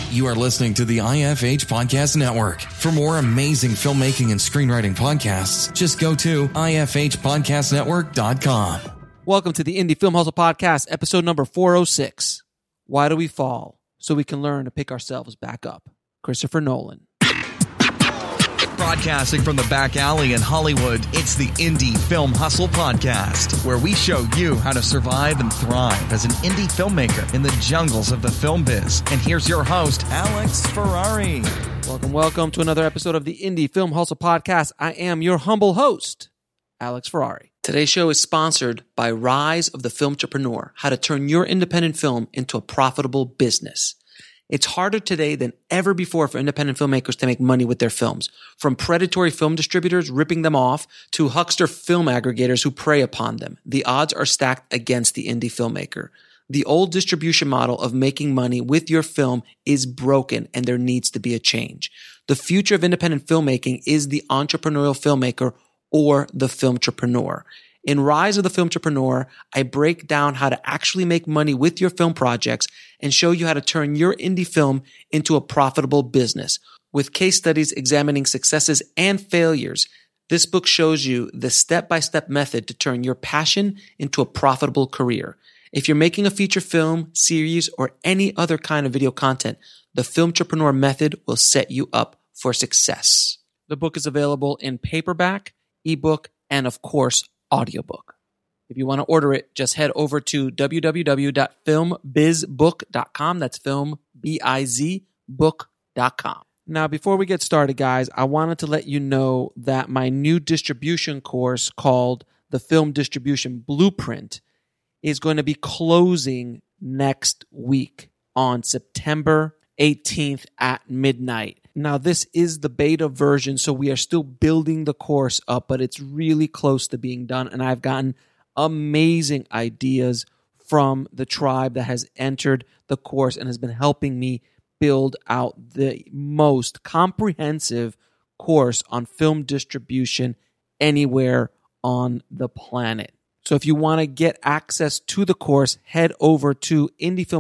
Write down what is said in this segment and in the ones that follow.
You are listening to the IFH Podcast Network. For more amazing filmmaking and screenwriting podcasts, just go to ifhpodcastnetwork.com. Welcome to the Indie Film Hustle Podcast, episode number 406. Why do we fall? So we can learn to pick ourselves back up. Christopher Nolan. Broadcasting from the back alley in Hollywood, it's the Indie Film Hustle Podcast, where we show you how to survive and thrive as an indie filmmaker in the jungles of the film biz. And here's your host, Alex Ferrari. Welcome to another episode of the Indie Film Hustle Podcast. I am your humble host, Alex Ferrari. Today's show is sponsored by Rise of the Filmtrepreneur, how to turn your independent film into a profitable business. It's harder today than ever before for independent filmmakers to make money with their films. From predatory film distributors ripping them off to huckster film aggregators who prey upon them, the odds are stacked against the indie filmmaker. The old distribution model of making money with your film is broken, and there needs to be a change. The future of independent filmmaking is the entrepreneurial filmmaker or the filmtrepreneur. In Rise of the Filmtrepreneur, I break down how to actually make money with your film projects and show you how to turn your indie film into a profitable business. With case studies examining successes and failures, this book shows you the step-by-step method to turn your passion into a profitable career. If you're making a feature film, series, or any other kind of video content, the Filmtrepreneur method will set you up for success. The book is available in paperback, ebook, and of course, audiobook. If you want to order it, just head over to www.filmbizbook.com. That's filmbizbook.com. Now, before we get started, guys, I wanted to let you know that my new distribution course called the Film Distribution Blueprint is going to be closing next week on September 18th at midnight. Now, this is the beta version, so we are still building the course up, but it's really close to being done, and I've gotten amazing ideas from the tribe that has entered the course and has been helping me build out the most comprehensive course on film distribution anywhere on the planet. So if you want to get access to the course, head over to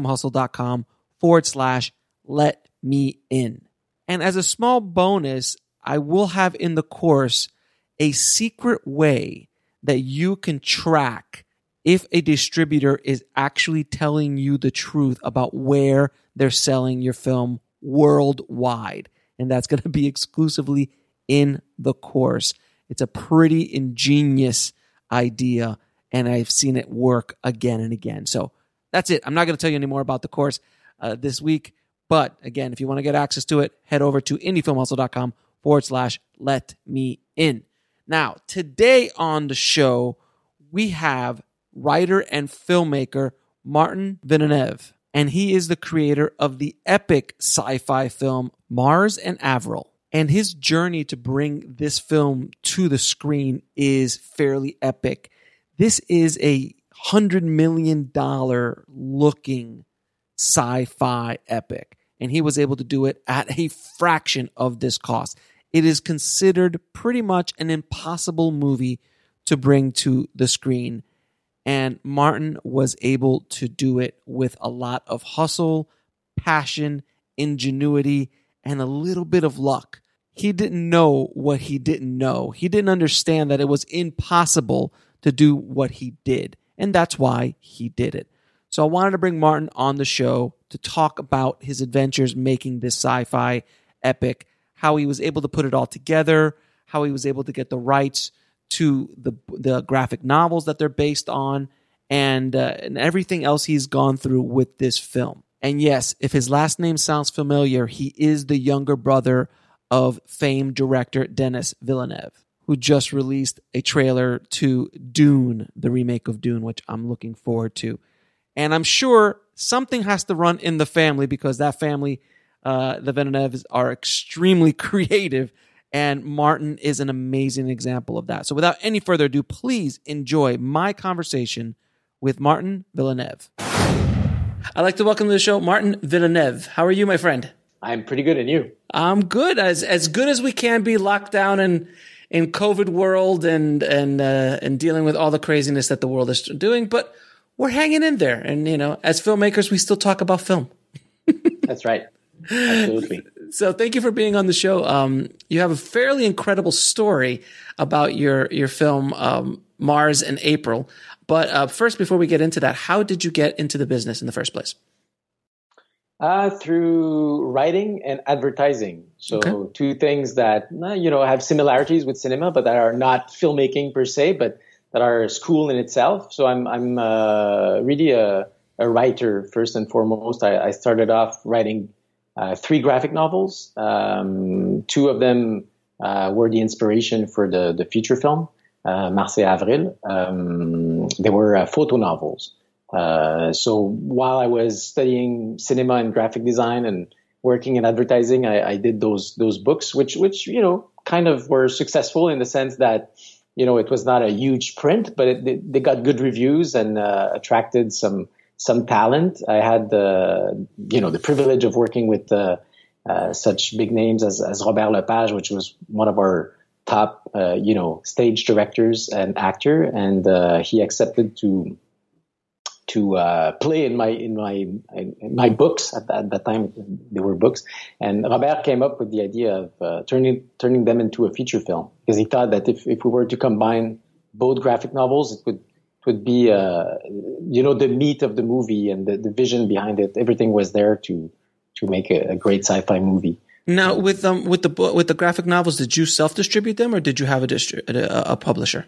indiefilmhustle.com/let-me-in. And as a small bonus, I will have in the course a secret way that you can track if a distributor is actually telling you the truth about where they're selling your film worldwide. And that's going to be exclusively in the course. It's a pretty ingenious idea, and I've seen it work again and again. So that's it. I'm not going to tell you any more about the course this week. But again, if you want to get access to it, head over to indiefilmhustle.com/let-me-in. Now, today on the show, we have writer and filmmaker Martin Villeneuve, and he is the creator of the epic sci-fi film Mars and Avril. And his journey to bring this film to the screen is fairly epic. This is a $100 million looking sci-fi epic, and he was able to do it at a fraction of this cost. It is considered pretty much an impossible movie to bring to the screen, and Martin was able to do it with a lot of hustle, passion, ingenuity, and a little bit of luck. He didn't know what he didn't know. He didn't understand that it was impossible to do what he did, and that's why he did it. So I wanted to bring Martin on the show to talk about his adventures making this sci-fi epic, how he was able to put it all together, how he was able to get the rights to the graphic novels that they're based on, and everything else he's gone through with this film. And yes, if his last name sounds familiar, he is the younger brother of famed director Denis Villeneuve, who just released a trailer to Dune, the remake of Dune, which I'm looking forward to. And I'm sure something has to run in the family because that family, the Villeneuves, are extremely creative, and Martin is an amazing example of that. So without any further ado, please enjoy my conversation with Martin Villeneuve. I'd like to welcome to the show Martin Villeneuve. How are you, my friend? I'm pretty good, and you? I'm good, as good as we can be, locked down in COVID world and dealing with all the craziness that the world is doing, but we're hanging in there. And, you know, as filmmakers, we still talk about film. That's right. Absolutely. So thank you for being on the show. You have a fairly incredible story about your film, Mars and April. But first, before we get into that, how did you get into the business in the first place? Through writing and advertising. So two things that, have similarities with cinema, but that are not filmmaking per se, but that are a school in itself. So I'm really a writer first and foremost. I started off writing 3 graphic novels. 2 of them were the inspiration for the feature film, Mars et Avril. They were photo novels. So while I was studying cinema and graphic design and working in advertising, I did those books, which kind of were successful in the sense that it was not a huge print, but they got good reviews and attracted some talent. I had the privilege of working with such big names as Robert Lepage, which was one of our top stage directors and actor, and he accepted to play in my books. At that time they were books, and Robert came up with the idea of turning them into a feature film, because he thought that if we were to combine both graphic novels, it would be the meat of the movie and the vision behind it. Everything was there to make a great sci-fi movie. Now, with the graphic novels, did you self-distribute them, or did you have a publisher?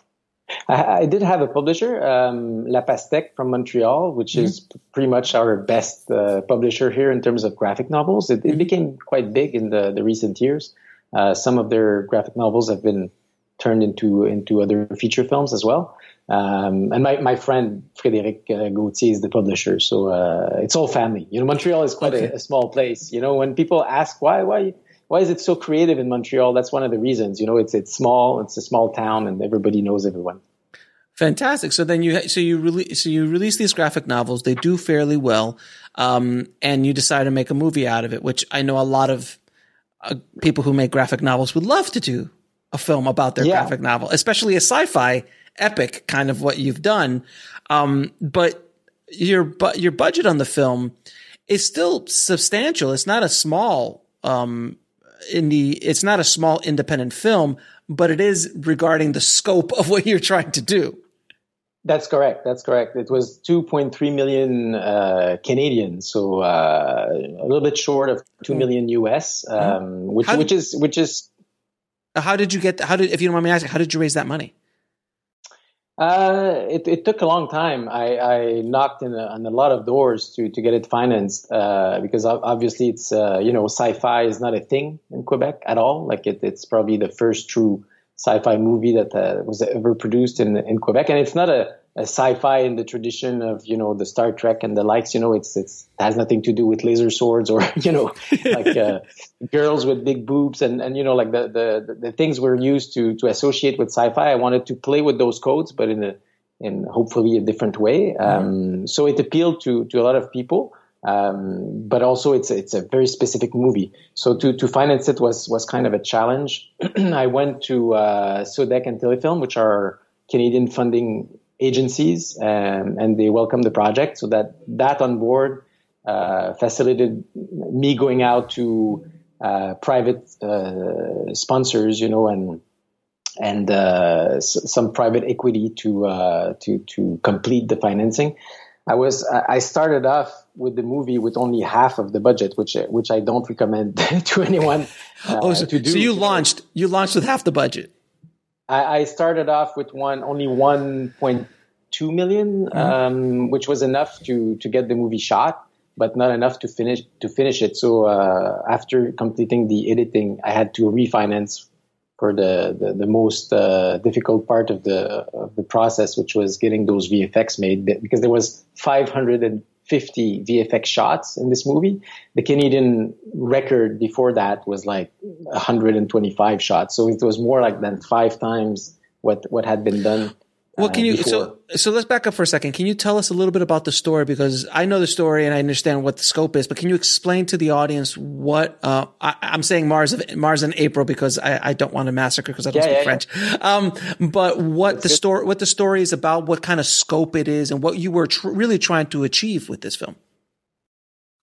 I did have a publisher, La Pastèque from Montreal, which is pretty much our best publisher here in terms of graphic novels. It became quite big in the recent years. Some of their graphic novels have been turned into other feature films as well. And my friend Frédéric Gauthier is the publisher, so it's all family. Montreal is quite a small place. When people ask why is it so creative in Montreal, that's one of the reasons. It's small, it's a small town, and everybody knows everyone. Fantastic. So then you release these graphic novels. They do fairly well, and you decide to make a movie out of it, which I know a lot of people who make graphic novels would love to do a film about their graphic novel, especially a sci-fi epic kind of what you've done. But your budget on the film is still substantial. It's not a small it's not a small independent film, but it is regarding the scope of what you're trying to do. That's correct. It was 2.3 million Canadian, so a little bit short of 2 million US, which is. If you don't mind me asking, how did you raise that money? It took a long time. I knocked on a lot of doors to get it financed, because obviously it's, sci-fi is not a thing in Quebec at all. Like it's probably the first true sci-fi movie that was ever produced in Quebec. And it's not a sci-fi in the tradition of, the Star Trek and the likes. It has nothing to do with laser swords or, like girls with big boobs and like the things we're used to associate with sci-fi. I wanted to play with those codes, but in hopefully a different way. So it appealed to a lot of people. But also it's a very specific movie. So to finance it was kind of a challenge. I went to Sodec and Telefilm, which are Canadian funding agencies, and they welcomed the project. So that on board facilitated me going out to private sponsors, and some private equity to complete the financing. I started off with the movie with only half of the budget, which I don't recommend to anyone to do. So you launched with half the budget. I started off with only 1.2 million, which was enough to get the movie shot, but not enough to finish it. So after completing the editing, I had to refinance for the most difficult part of the process, which was getting those VFX made, because there was 550 VFX shots in this movie. The Canadian record before that was like 125 shots, so it was more like than 5 times what had been done. Well, so let's back up for a second. Can you tell us a little bit about the story? Because I know the story and I understand what the scope is, but can you explain to the audience what I'm saying Mars and April, because I don't want to massacre because I don't speak French. But what the story is about, what kind of scope it is, and what you were really trying to achieve with this film.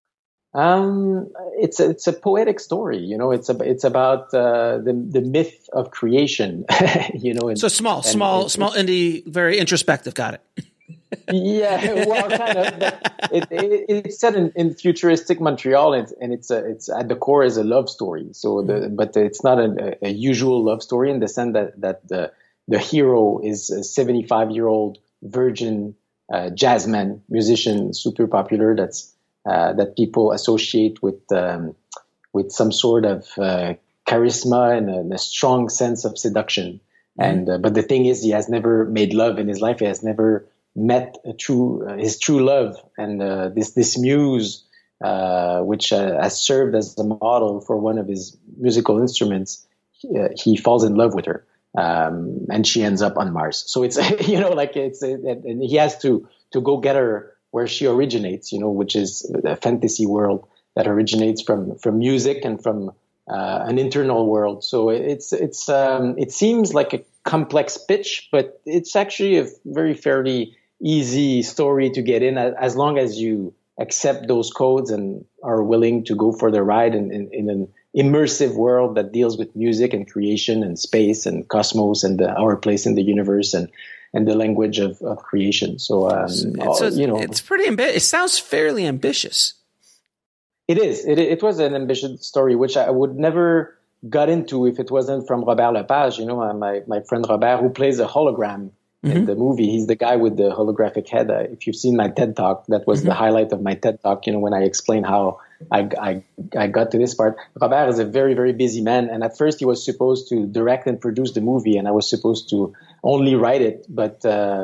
It's a poetic story, it's about the myth of creation, So small indie, very introspective. Got it. Yeah, well, kind of. But it's set in futuristic Montreal, and it's at the core is a love story. So, but it's not a usual love story in the sense that the hero is a 75-year-old virgin jazzman musician, super popular. That people associate with some sort of charisma and a strong sense of seduction. And but the thing is, he has never made love in his life. He has never met his true love, and this muse, which has served as the model for one of his musical instruments, he falls in love with her, and she ends up on Mars. So it's and he has to go get her where she originates, which is a fantasy world that originates from music and from an internal world. So it seems like a complex pitch, but it's actually a very fairly easy story to get in, as long as you accept those codes and are willing to go for the ride in an immersive world that deals with music and creation and space and cosmos and our place in the universe and the language of creation. So, it's pretty it sounds fairly ambitious. It is. It was an ambitious story, which I would never got into if it wasn't from Robert Lepage. My friend Robert, who plays a hologram in the movie. He's the guy with the holographic head. If you've seen my TED Talk, that was the highlight of my TED Talk, when I explained how I got to this part. Robert is a very, very busy man. And at first he was supposed to direct and produce the movie, and I was supposed to only write it. But,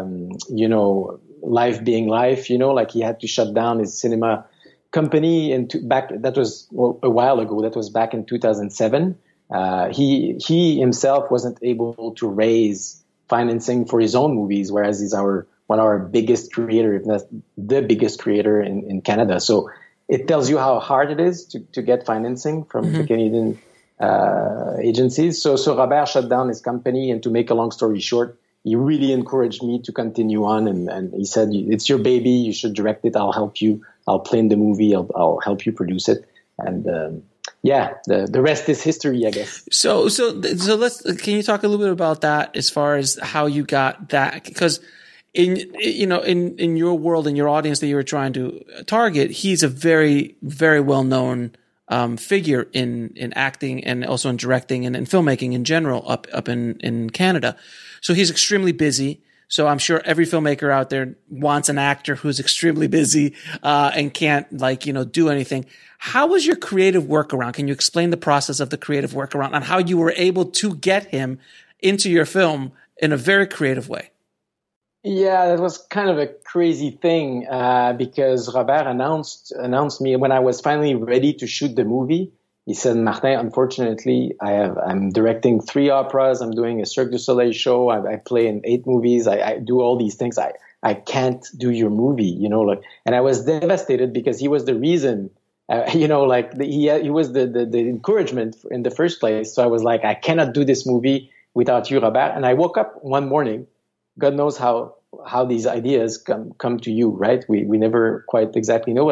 life being life, he had to shut down his cinema company. And that was a while ago. That was back in 2007. He himself wasn't able to raise financing for his own movies, whereas he's one of our biggest creator, if not the biggest creator in Canada. So it tells you how hard it is to get financing from the Canadian agencies. So Robert shut down his company, and to make a long story short, he really encouraged me to continue on, and he said, "It's your baby, you should direct it. I'll help you. I'll play in the movie. I'll help you produce it." And the rest is history, I guess. So can you talk a little bit about that as far as how you got that? Because in your world, in your audience that you were trying to target, he's a very, very well-known figure in acting and also in directing and in filmmaking in general up in Canada. So he's extremely busy. So I'm sure every filmmaker out there wants an actor who's extremely busy and can't do anything. How was your creative workaround? Can you explain the process of the creative workaround and how you were able to get him into your film in a very creative way? Yeah, that was kind of a crazy thing because Robert announced me when I was finally ready to shoot the movie. He said, "Martin, unfortunately, I'm directing 3 operas. I'm doing a Cirque du Soleil show. I play in 8 movies. I do all these things. I can't do your movie, and I was devastated because he was the reason, he was the encouragement in the first place. So I was like, I cannot do this movie without you, Robert. And I woke up one morning, God knows how these ideas come to you, right? We never quite exactly know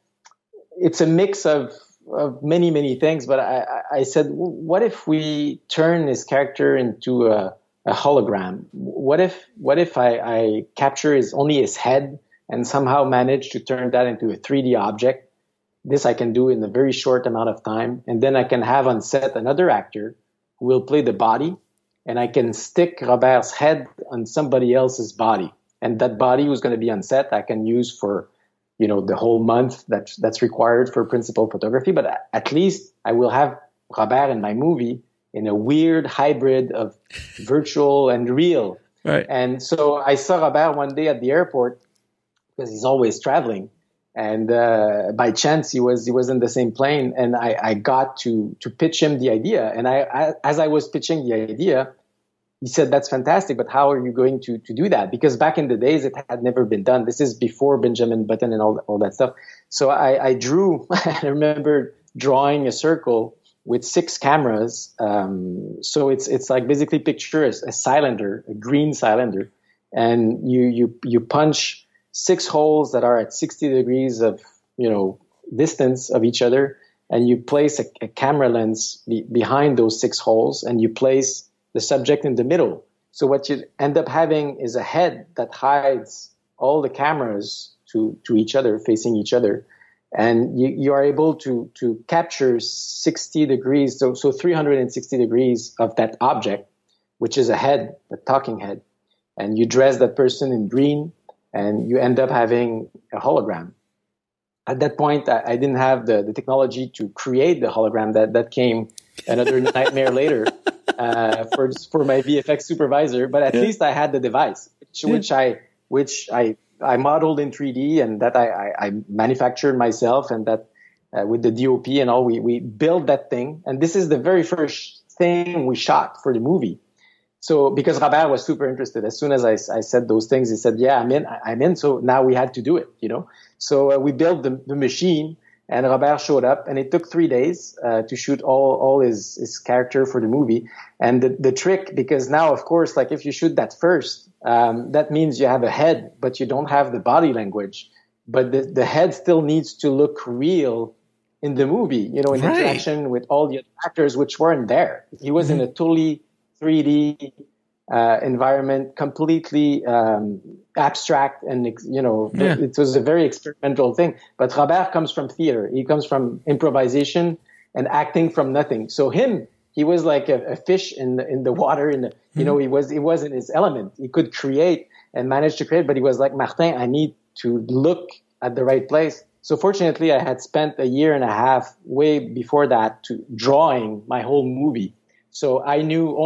it's a mix of many, many things, but I said, what if we turn this character into a hologram? What if I capture only his head and somehow manage to turn that into a 3D object? This I can do in a very short amount of time. And then I can have on set another actor who will play the body, and I can stick Robert's head on somebody else's body. And that body who's going to be on set, I can use for the whole month that's required for principal photography. But at least I will have Robert in my movie in a weird hybrid of virtual and real. Right. And so I saw Robert one day at the airport because he's always traveling. And by chance, he was in the same plane. And I got to pitch him the idea. And as I was pitching the idea, he said, "That's fantastic, but how are you going to do that?" Because back in the days, it had never been done. This is before Benjamin Button and all that stuff. So I drew, I remember drawing a circle with 6 cameras. So it's like basically picture a cylinder, a green cylinder, and you punch 6 holes that are at 60 degrees of, distance of each other, and you place a camera lens behind those 6 holes, and you place the subject in the middle. So what you end up having is a head that hides all the cameras to each other, facing each other. And you are able to capture 60 degrees, so 360 degrees of that object, which is a head, a talking head. And you dress that person in green, and you end up having a hologram. At that point, I didn't have the technology to create the hologram. That came another nightmare later for my VFX supervisor. But at least I had the device, which I modeled in 3D, and that I manufactured myself, and that with the DOP and all, we built that thing. And this is the very first thing we shot for the movie. So because Robert was super interested, as soon as I said those things, he said, "Yeah, I'm in." So now we had to do it, So we built the machine, and Robert showed up, and it took 3 days to shoot all his character for the movie. And the trick, because now, of course, like if you shoot that first, that means you have a head, but you don't have the body language. But the head still needs to look real in the movie, in interaction with all the other actors, which weren't there. He was in a totally 3D environment, completely abstract, and it was a very experimental thing. But Robert comes from theater; he comes from improvisation and acting from nothing. So he was like a fish in the water. He was in his element. He could create and manage to create, but he was like, Martin, I need to look at the right place. So fortunately, I had spent a year and a half way before that to drawing my whole movie. So I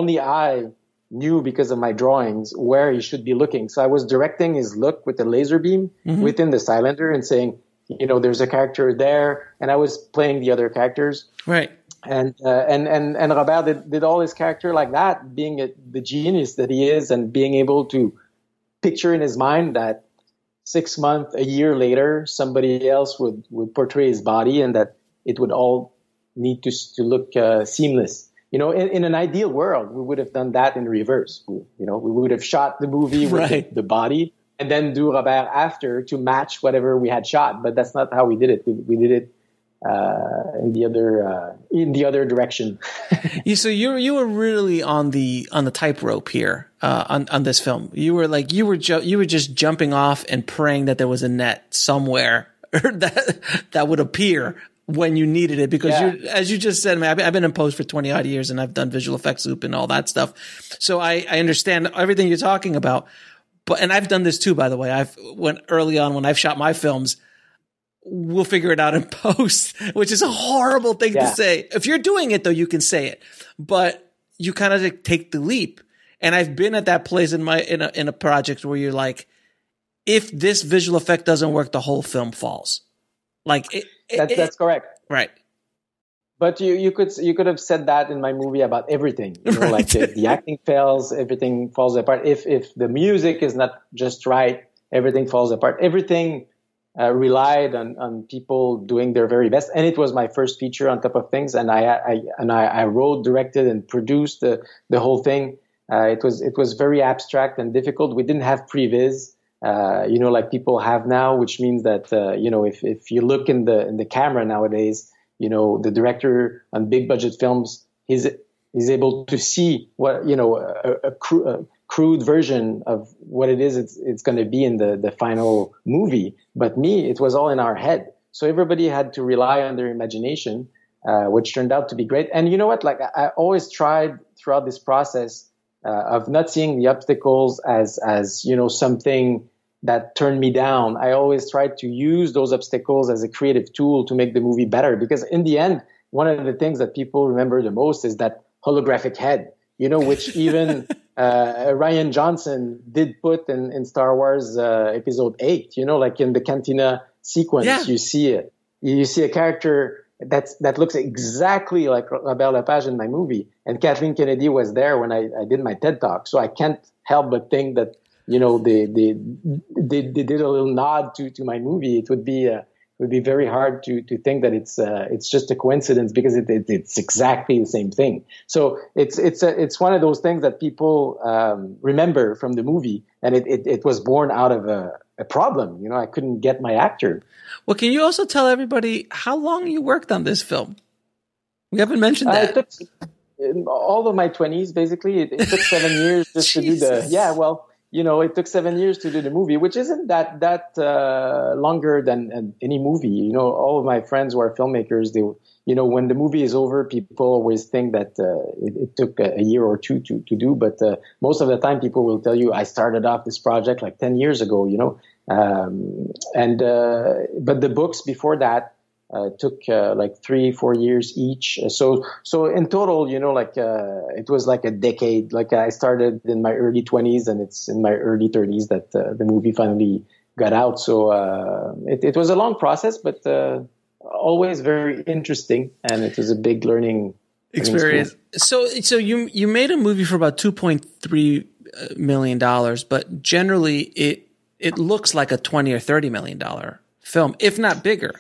knew because of my drawings where he should be looking. So I was directing his look with the laser beam within the cylinder and saying, there's a character there, and I was playing the other characters. Right. And Robert did all his character like that, being the genius that he is, and being able to picture in his mind that 6 months, a year later, somebody else would portray his body, and that it would all need to look seamless. In an ideal world, we would have done that in reverse. We would have shot the movie with the body, and then do Robert after to match whatever we had shot. But that's not how we did it. We did it in the other direction. So you were really on the tightrope here on this film. You were just jumping off and praying that there was a net somewhere that would appear when you needed it, because as you just said, man, I've been in post for 20 odd years, and I've done visual effects loop and all that stuff. So I understand everything you're talking about, and I've done this too, by the way. Early on when I've shot my films, we'll figure it out in post, which is a horrible thing to say. If you're doing it though, you can say it, but you kind of take the leap. And I've been at that place in a project where you're like, if this visual effect doesn't work, the whole film falls. That's correct. Right. But you could have said that in my movie about everything. Like if the acting fails, everything falls apart. If the music is not just right, everything falls apart. Everything relied on people doing their very best. And it was my first feature on top of things. And I wrote, directed, and produced the whole thing. It was very abstract and difficult. We didn't have previs. Like people have now, which means that, if you look in the camera nowadays, the director on big budget films, he's able to see what, a crude version of what it is it's going to be in the final movie. But me, it was all in our head. So everybody had to rely on their imagination, which turned out to be great. And you know what, like I always tried throughout this process of not seeing the obstacles as something that turned me down. I always tried to use those obstacles as a creative tool to make the movie better. Because in the end, one of the things that people remember the most is that holographic head, which even Rian Johnson did put in Star Wars Episode 8. Like in the Cantina sequence, you see a character that looks exactly like Robert Lepage in my movie. And Kathleen Kennedy was there when I did my TED Talk. So I can't help but think that they did a little nod to my movie. It would be would be very hard to think that it's just a coincidence, because it's exactly the same thing. So it's one of those things that people remember from the movie, and it was born out of a problem. You know, I couldn't get my actor. Well, can you also tell everybody how long you worked on this film? We haven't mentioned that. It took all of my 20s, basically. It took 7 years just to do the. Yeah, well, you know, it took 7 years to do the movie, which isn't that longer than any movie. You know, all of my friends who are filmmakers, they, you know, when the movie is over, people always think that it took a year or two to do. But most of the time, people will tell you, I started off this project like 10 years ago, you know. But the books before that took like 3-4 years each. So in total, you know, like it was like a decade. Like I started in my early 20s, and it's in my early 30s that the movie finally got out. So it was a long process, but always very interesting, and it was a big learning experience. So you made a movie for about $2.3 million, but generally it looks like a $20 or $30 million film, if not bigger.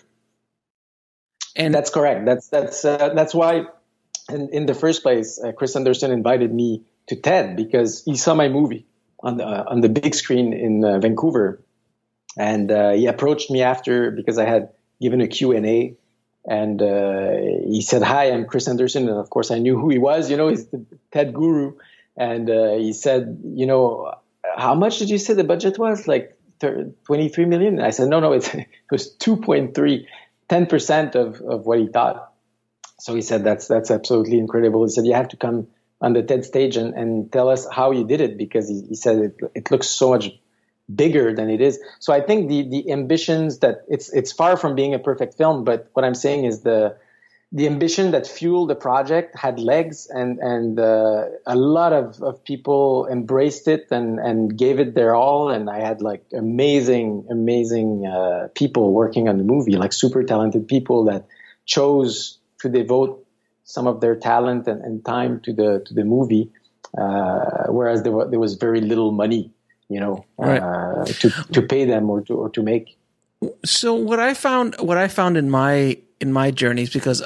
And that's correct. That's why, in the first place, Chris Anderson invited me to TED, because he saw my movie on the big screen in Vancouver, and he approached me after, because I had given a Q&A, and he said, "Hi, I'm Chris Anderson," and of course I knew who he was. You know, he's the TED guru, and he said, "You know, how much did you say the budget was? Like 23 million?" I said, "No, it was 2.3." 10% of what he thought. So he said, that's absolutely incredible. He said, you have to come on the TED stage and tell us how you did it, because he said it looks so much bigger than it is. So I think the ambitions that it's far from being a perfect film, but what I'm saying is the ambition that fueled the project had legs, and a lot of people embraced it and gave it their all. And I had like amazing people working on the movie, like super talented people that chose to devote some of their talent and time to the movie, whereas there was very little money, you know, right, to pay them or to make. So what I found in my journeys, because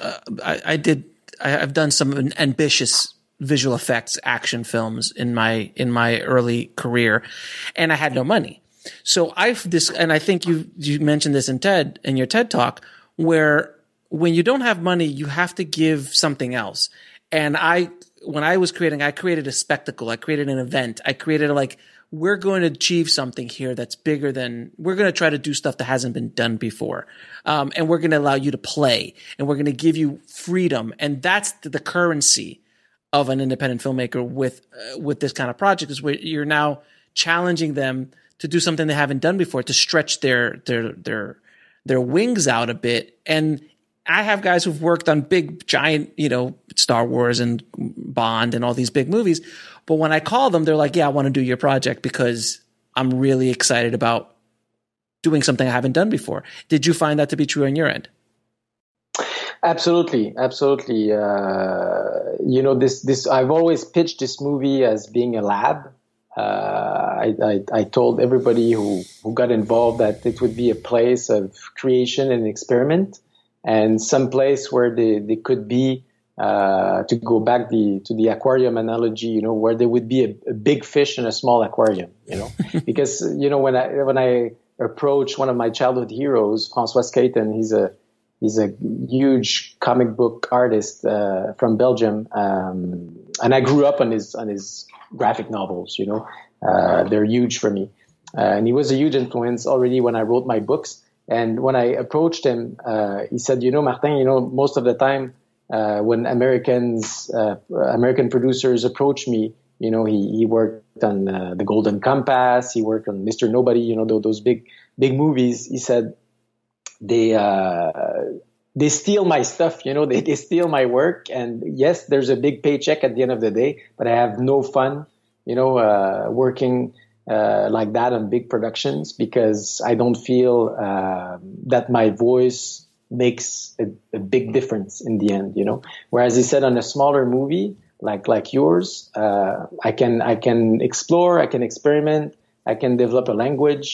I've done some ambitious visual effects action films in my early career, and I had no money. So and I think you mentioned this in your TED talk, where when you don't have money, you have to give something else. And when I was creating, I created a spectacle. I created an event. I created we're going to achieve something here that's bigger than, we're going to try to do stuff that hasn't been done before. And we're going to allow you to play, and we're going to give you freedom. And that's the currency of an independent filmmaker with this kind of project, is where you're now challenging them to do something they haven't done before, to stretch their wings out a bit. And I have guys who've worked on big, giant, you know, Star Wars and Bond and all these big movies. But when I call them, they're like, yeah, I want to do your project because I'm really excited about doing something I haven't done before. Did you find that to be true on your end? Absolutely. You know, this I've always pitched this movie as being a lab. I told everybody who got involved that it would be a place of creation and experiment, and some place where they could be, to go back to the aquarium analogy, you know, where there would be a big fish in a small aquarium, you know, because, you know, when I approached one of my childhood heroes, François Skeiten, he's a huge comic book artist from Belgium, and I grew up on his graphic novels. You know, they're huge for me, and he was a huge influence already when I wrote my books. And when I approached him, he said, "You know, Martin, you know, most of the time when American producers approach me, you know, he worked on The Golden Compass, he worked on Mr. Nobody, you know, those big movies." He said, they steal my stuff, you know, they steal my work. And yes, there's a big paycheck at the end of the day, but I have no fun, you know, working like that on big productions, because I don't feel that my voice makes a big difference in the end, you know. Whereas he said on a smaller movie like yours, I can explore, I can experiment, I can develop a language.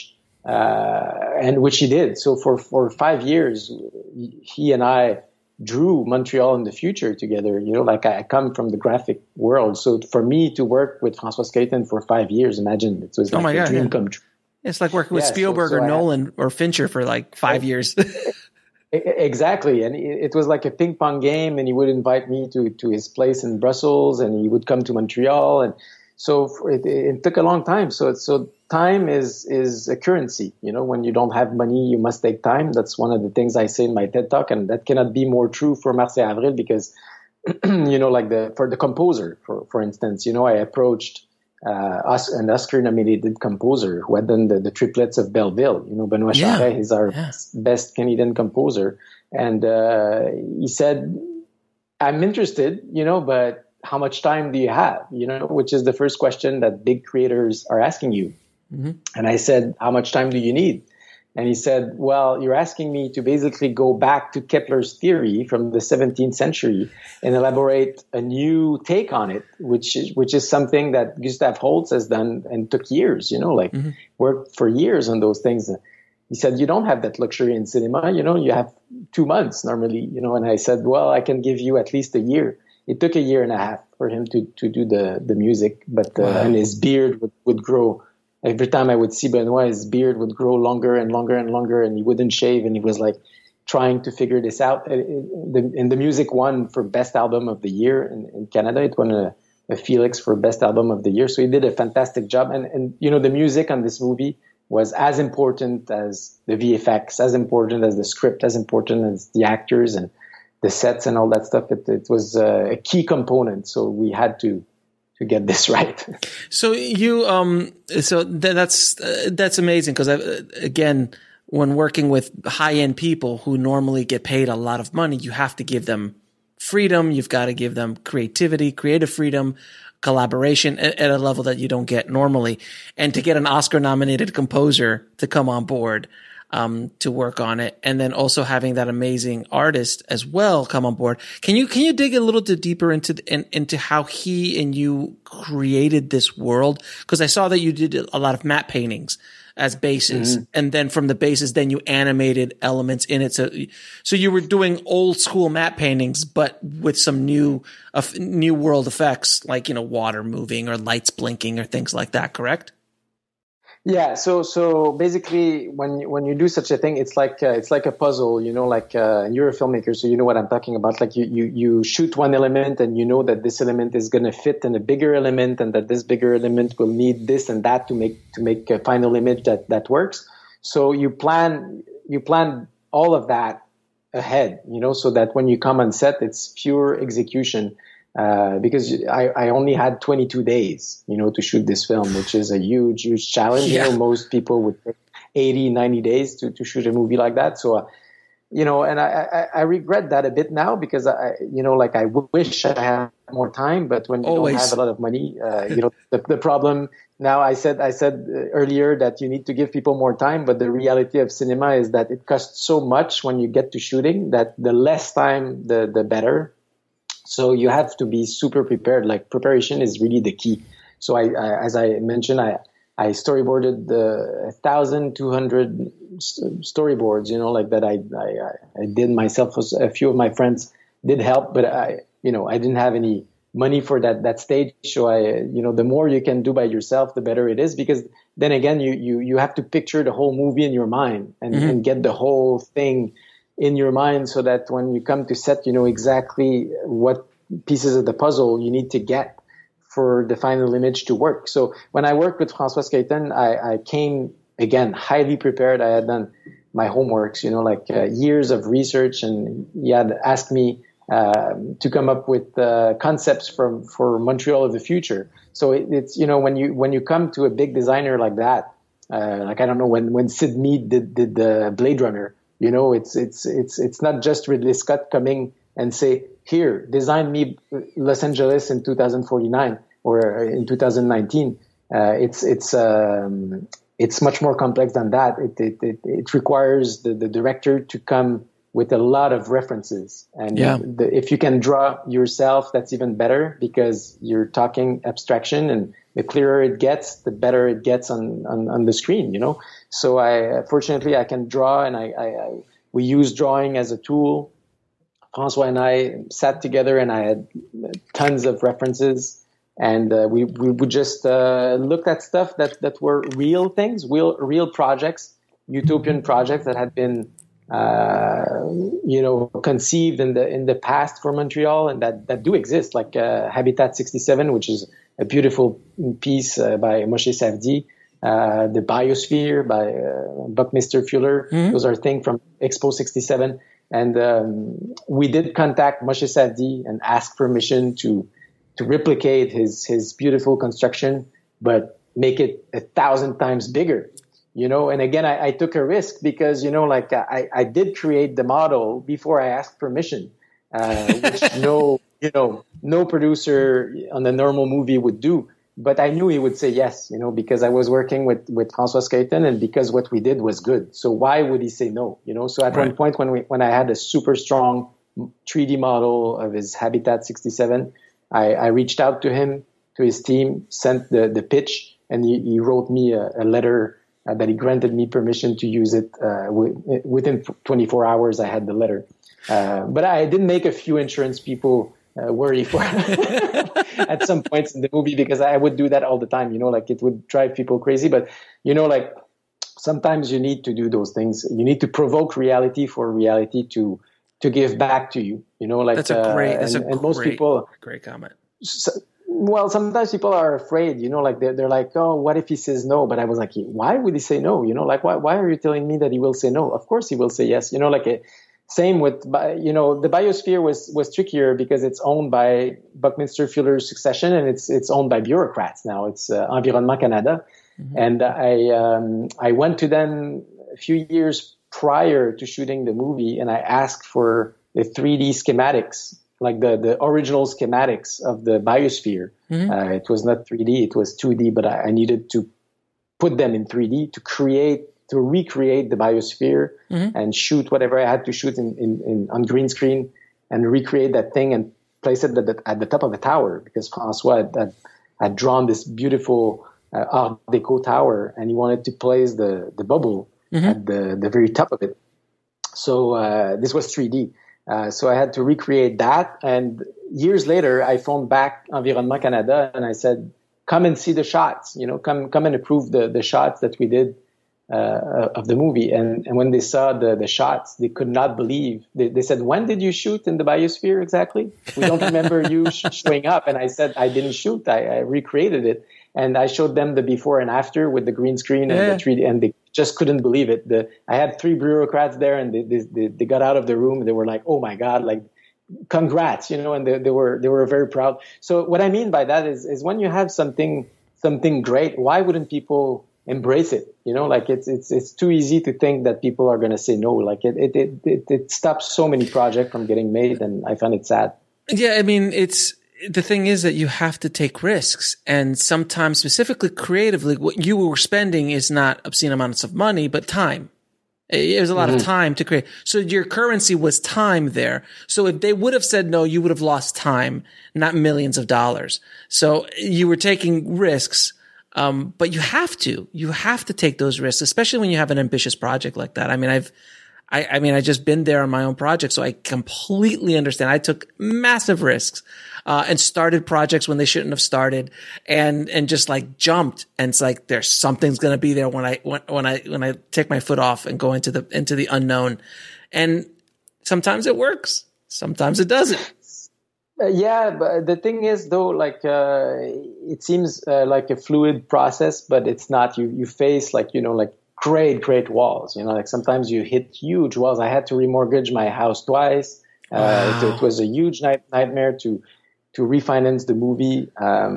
and which he did. So for 5 years, he and I drew Montreal in the future together. Like I come from the graphic world. So for me to work with François Scaton for 5 years, imagine it was like a dream come true. It's like working with Spielberg or Nolan or Fincher for like 5 years. Exactly. And it was like a ping pong game, and he would invite me to his place in Brussels, and he would come to Montreal. And so it took a long time. So time is a currency. When you don't have money, you must take time. That's one of the things I say in my TED Talk, and that cannot be more true for Marcel Avril because, like for the composer, for instance, I approached an Oscar-nominated composer who had done the triplets of Belleville. Benoit Charest is our best Canadian composer. And he said, I'm interested, but how much time do you have? Which is the first question that big creators are asking you. Mm-hmm. And I said, how much time do you need? And he said, well, you're asking me to basically go back to Kepler's theory from the 17th century and elaborate a new take on it, which is something that Gustav Holst has done and took years, worked for years on those things. He said, you don't have that luxury in cinema, you have 2 months normally, and I said, well, I can give you at least a year. It took 1.5 years for him to do the music, but and his beard would grow. Every time I would see Benoit, his beard would grow longer and longer and longer, and he wouldn't shave, and he was like trying to figure this out. And the music won for Best Album of the Year in Canada. It won a Felix for Best Album of the Year. So he did a fantastic job. And the music on this movie was as important as the VFX, as important as the script, as important as the actors and the sets and all that stuff. It was a key component. So we had to get this right. So that's amazing because again, when working with high-end people who normally get paid a lot of money, you have to give them freedom. You've got to give them creativity, creative freedom, collaboration at a level that you don't get normally. And to get an Oscar-nominated composer to come on board to work on it, and then also having that amazing artist as well come on board. Can you dig a little bit deeper into how he and you created this world? Because I saw that you did a lot of matte paintings as bases, and then from the bases, then you animated elements in it. So you were doing old school matte paintings, but with some new world effects, like water moving or lights blinking or things like that. Correct? Yeah, so basically, when you do such a thing, it's like a puzzle, like you're a filmmaker, so you know what I'm talking about. Like you shoot one element, and you know that this element is going to fit in a bigger element, and that this bigger element will need this and that to make a final image that works. So you plan all of that ahead, so that when you come on set, it's pure execution. Because I only had 22 days, to shoot this film, which is a huge challenge. Yeah. Most people would take 80, 90 days to shoot a movie like that. So, and I regret that a bit now because I wish I had more time, but when you don't have a lot of money, the problem now, I said earlier that you need to give people more time, but the reality of cinema is that it costs so much when you get to shooting that the less time, the better. So you have to be super prepared. Like preparation is really the key. So I as I mentioned, I storyboarded 1,200 storyboards, like that I did myself. A few of my friends did help, but I didn't have any money for that stage. So the more you can do by yourself, the better it is, because then again, you have to picture the whole movie in your mind and get the whole thing in your mind, so that when you come to set, you know exactly what pieces of the puzzle you need to get for the final image to work. So when I worked with François Scaton, I came, again, highly prepared. I had done my homeworks, years of research, and he had asked me to come up with concepts for Montreal of the future. So it's, when you come to a big designer like that, like, I don't know, when Sid Mead did the Blade Runner, it's not just Ridley Scott coming and say, here, design me Los Angeles in 2049 or in 2019. It's much more complex than that. It requires the director to come with a lot of references. And if you can draw yourself, that's even better, because you're talking abstraction, and the clearer it gets, the better it gets on the screen, you know. So fortunately I can draw, and we use drawing as a tool. François and I sat together, and I had tons of references, and we would just look at stuff that were real things, real projects, utopian projects that had been conceived in the past for Montreal, and that do exist, like Habitat 67, which is a beautiful piece by Moshe Safdie, the Biosphere by Buckminster Fuller. Mm-hmm. Those are things from Expo 67. And we did contact Moshe Safdie and ask permission to replicate his beautiful construction, but make it 1,000 times bigger. You know, and again, I took a risk because, you know, like I did create the model before I asked permission, which no producer on the normal movie would do. But I knew he would say yes, you know, because I was working with François Skeuten, and because what we did was good. So why would he say no? You know, so at one point when I had a super strong 3D model of his Habitat 67, I reached out to him, to his team, sent the pitch, and he wrote me a letter that he granted me permission to use it. Within 24 hours, I had the letter. But I did make a few insurance people worry for at some points in the movie, because I would do that all the time. You know, like it would drive people crazy. But, you know, like sometimes you need to do those things. You need to provoke reality for reality to give back to you. You know, like most people, great comment. Well, sometimes people are afraid, you know, like they're like, oh, what if he says no? But I was like, why would he say no? You know, like, why are you telling me that he will say no? Of course he will say yes. You know, like same with, you know, the Biosphere was trickier because it's owned by Buckminster Fuller's succession, and it's owned by bureaucrats now. It's Environnement Canada. Mm-hmm. And I went to them a few years prior to shooting the movie, and I asked for the 3D schematics, like the original schematics of the Biosphere. Mm-hmm. It was not 3D, it was 2D, but I needed to put them in 3D to recreate the Biosphere, mm-hmm. and shoot whatever I had to shoot on green screen, and recreate that thing and place it at the top of a tower, because François had drawn this beautiful Art Deco tower, and he wanted to place the bubble, mm-hmm. at the very top of it. So this was 3D. So I had to recreate that. And years later, I phoned back Environnement Canada, and I said, come and see the shots, you know, come and approve the shots that we did of the movie. And when they saw the shots, they could not believe. They said, when did you shoot in the Biosphere exactly? We don't remember you showing up. And I said, I didn't shoot. I recreated it. And I showed them the before and after with the green screen and the 3D, and they just couldn't believe it. I had 3 bureaucrats there, and they got out of the room, and they were like, oh my God, like, congrats, you know, and they were very proud. So what I mean by that is when you have something great, why wouldn't people embrace it? You know, like it's too easy to think that people are going to say no. Like it stops so many projects from getting made, and I find it sad. Yeah, I mean, the thing is that you have to take risks, and sometimes, specifically creatively, what you were spending is not obscene amounts of money, but time. It was a lot, mm-hmm. of time to create. So your currency was time there. So if they would have said no, you would have lost time, not millions of dollars. So you were taking risks. But you have to take those risks, especially when you have an ambitious project like that. I mean, I just been there on my own project, so I completely understand. I took massive risks, and started projects when they shouldn't have started, and just like jumped. And it's like, there's something's going to be there when I take my foot off and go into the unknown. And sometimes it works. Sometimes it doesn't. Yeah, but the thing is, though, like it seems like a fluid process, but it's not. You face like great walls. You know, like sometimes you hit huge walls. I had to remortgage my house twice. It was a huge nightmare to refinance the movie.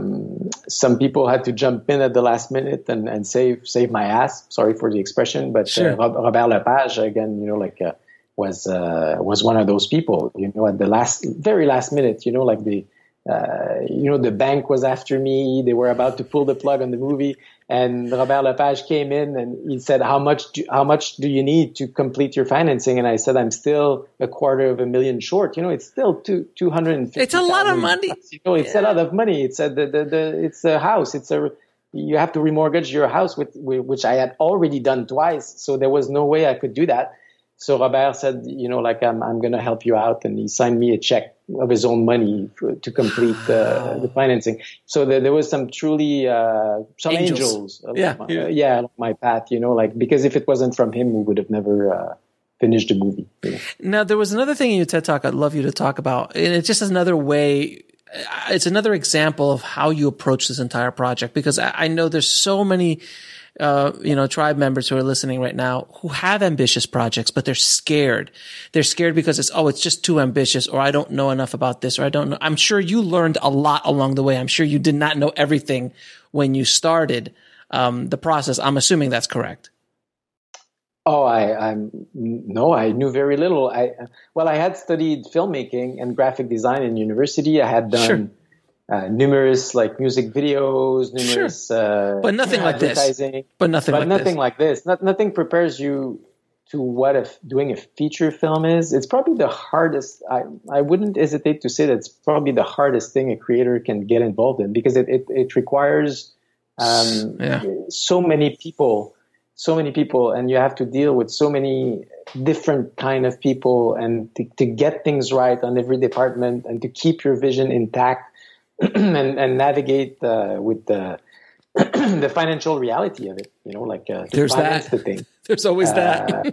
Some people had to jump in at the last minute and save my ass. Sorry for the expression, but sure. Robert Lepage again, you know, like. Was one of those people, you know, at the very last minute, you know, like the bank was after me. They were about to pull the plug on the movie. And Robert Lepage came in and he said, how much do you need to complete your financing? And I said, I'm still $250,000 short. It's still $250,000. It's a lot of money. It's a lot of money. It's a house. You have to remortgage your house, which I had already done twice. So there was no way I could do that. So Robert said, I'm going to help you out. And he signed me a check of his own money to complete the financing. So there was some truly, some angels along my path, because if it wasn't from him, we would have never finished the movie. Now, there was another thing in your TED Talk I'd love you to talk about. And it's just another way. It's another example of how you approach this entire project, because I know there's so many tribe members who are listening right now who have ambitious projects, but they're scared. They're scared because it's just too ambitious, or I don't know enough about this, or I don't know. I'm sure you learned a lot along the way. I'm sure you did not know everything when you started the process. I'm assuming that's correct. Oh, I knew very little. I had studied filmmaking and graphic design in university. I had done numerous music videos, but nothing like this. But nothing like this. Nothing prepares you to what doing a feature film is. It's probably the hardest. I wouldn't hesitate to say that it's probably the hardest thing a creator can get involved in, because it requires so many people, and you have to deal with so many different kind of people, and to get things right on every department, and to keep your vision intact. and navigate with the financial reality of it, there's that. The thing. There's always that.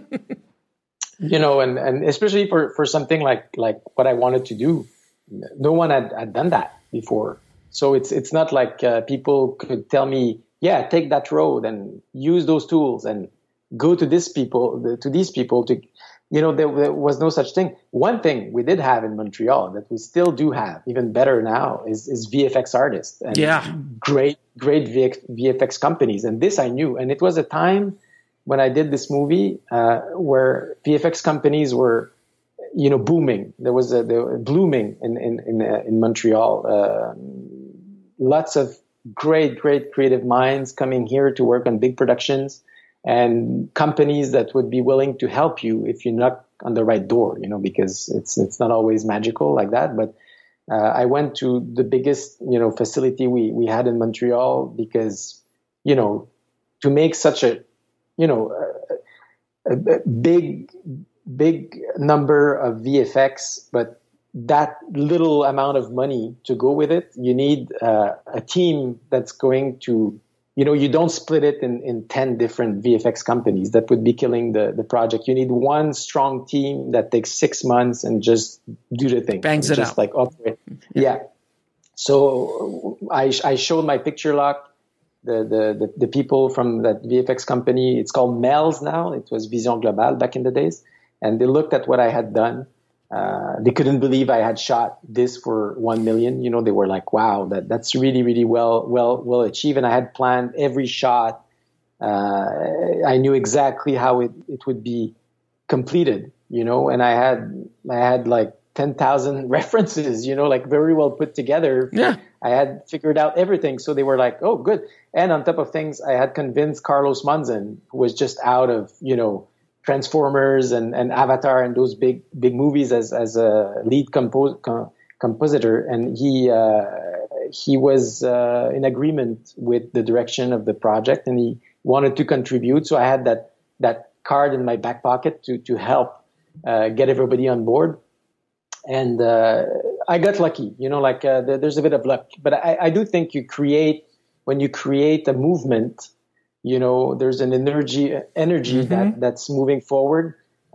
And especially for something like what I wanted to do, no one had done that before. So it's not like people could tell me, take that road and use those tools and go to these people to. There was no such thing. One thing we did have in Montreal that we still do have, even better now, is VFX artists and great VFX companies. And this I knew. And it was a time when I did this movie where VFX companies were, booming. They were blooming in Montreal. Lots of great creative minds coming here to work on big productions. And companies that would be willing to help you if you knock on the right door, because it's not always magical like that. But I went to the biggest, facility we had in Montreal, because, to make such a big number of VFX, but that little amount of money to go with it, you need a team that's going to. You don't split it in 10 different VFX companies. That would be killing the project. You need one strong team that takes 6 months and just do the thing. Bangs it out. Operate. Yeah. So I showed my picture lock, the people from that VFX company. It's called MELS now. It was Vision Globale back in the days. And they looked at what I had done. They couldn't believe I had shot this for 1 million. They were like, wow, that's really, really well achieved. And I had planned every shot. I knew exactly how it would be completed, and I had like 10,000 references, very well put together. Yeah. I had figured out everything. So they were like, oh, good. And on top of things, I had convinced Carlos Monzon, who was just out of, Transformers and Avatar and those big movies as a lead compositor, and he was in agreement with the direction of the project, and he wanted to contribute. So I had that card in my back pocket to help get everybody on board, and I got lucky. There's a bit of luck, but I do think when you create a movement. There's an energy that's moving forward.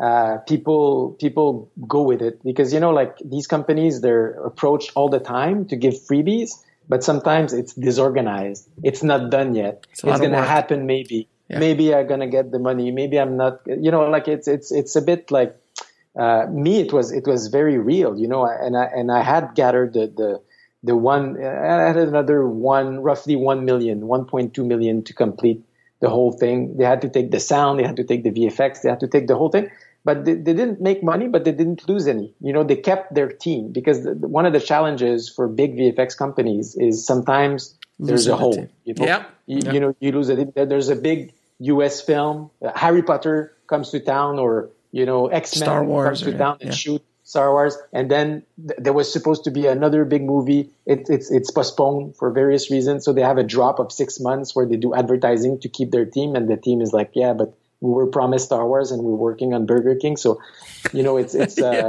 People go with it because, these companies, they're approached all the time to give freebies, but sometimes it's disorganized. It's not done yet. It's going to happen. Maybe, maybe I'm going to get the money. Maybe I'm not, it's a bit like, me, it was very real, and I had gathered the one, I had another roughly 1 million, 1.2 million to complete the whole thing. They had to take the sound, they had to take the VFX, they had to take the whole thing. but they didn't make money, but they didn't lose any. You know, they kept their team, because one of the challenges for big VFX companies is sometimes there's a hole. You know? Yep. You know, you lose it. There's a big US film, Harry Potter comes to town, or, you know, X-Men Star Wars comes to town and shoot Star Wars. And then there was supposed to be another big movie. It's postponed for various reasons. So they have a drop of 6 months where they do advertising to keep their team. And the team is like, yeah, but we were promised Star Wars and we're working on Burger King. So, you know, it's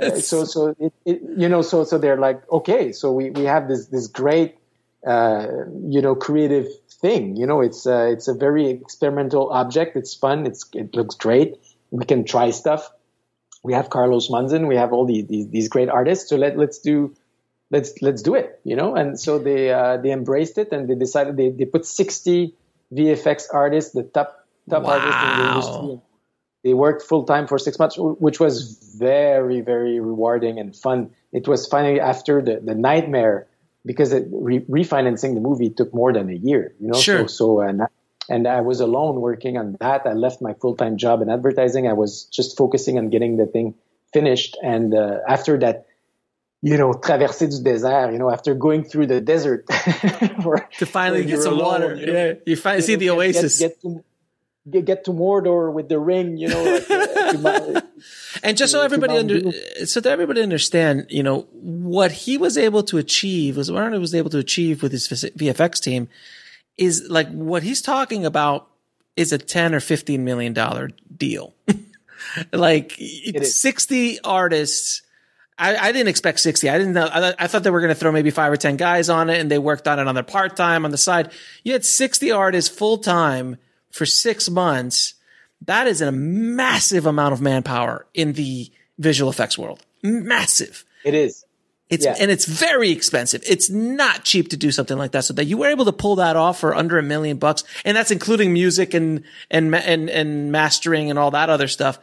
so they're like, okay, so we have this great, you know, creative thing. You know, it's a very experimental object. It's fun. It looks great. We can try stuff. We have Carlos Munzen. We have all these great artists. So let's do it. You know, and so they embraced it, and they decided they put 60 VFX artists, the top artists in the industry. They worked full time for 6 months, which was very, very rewarding and fun. It was finally after the nightmare, because refinancing the movie took more than a year. You know, sure. And I was alone working on that. I left my full-time job in advertising. I was just focusing on getting the thing finished. And after that, you know, traversée du désert, you know, after going through the desert to finally get some alone, water. You know, you finally see the oasis. Get to Mordor with the ring, you know. And just so everybody understand, you know, what he was able to achieve, was what Arnold was able to achieve with his VFX team, is like what he's talking about is a $10 or $15 million deal. Like 60 artists. I didn't expect 60. I didn't know. I thought they were going to throw maybe 5 or 10 guys on it, and they worked on it on their part-time on the side. You had 60 artists full-time for 6 months. That is a massive amount of manpower in the visual effects world. Massive. It is. And it's very expensive. It's not cheap to do something like that. So that you were able to pull that off for under $1 million, and that's including music and mastering and all that other stuff,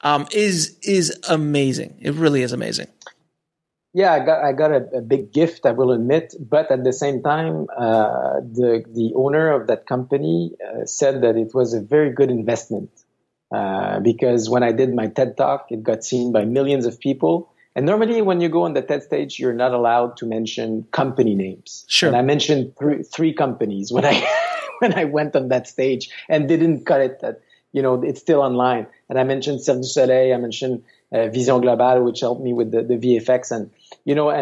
is amazing. It really is amazing. Yeah, I got a big gift, I will admit, but at the same time, the owner of that company said that it was a very good investment, because when I did my TED Talk, it got seen by millions of people. And normally when you go on the TED stage, you're not allowed to mention company names. Sure. And I mentioned three companies when I went on that stage, and didn't cut it. That, you know, it's still online. And I mentioned Cirque du Soleil. I mentioned Vision Globale, which helped me with the VFX, and you know,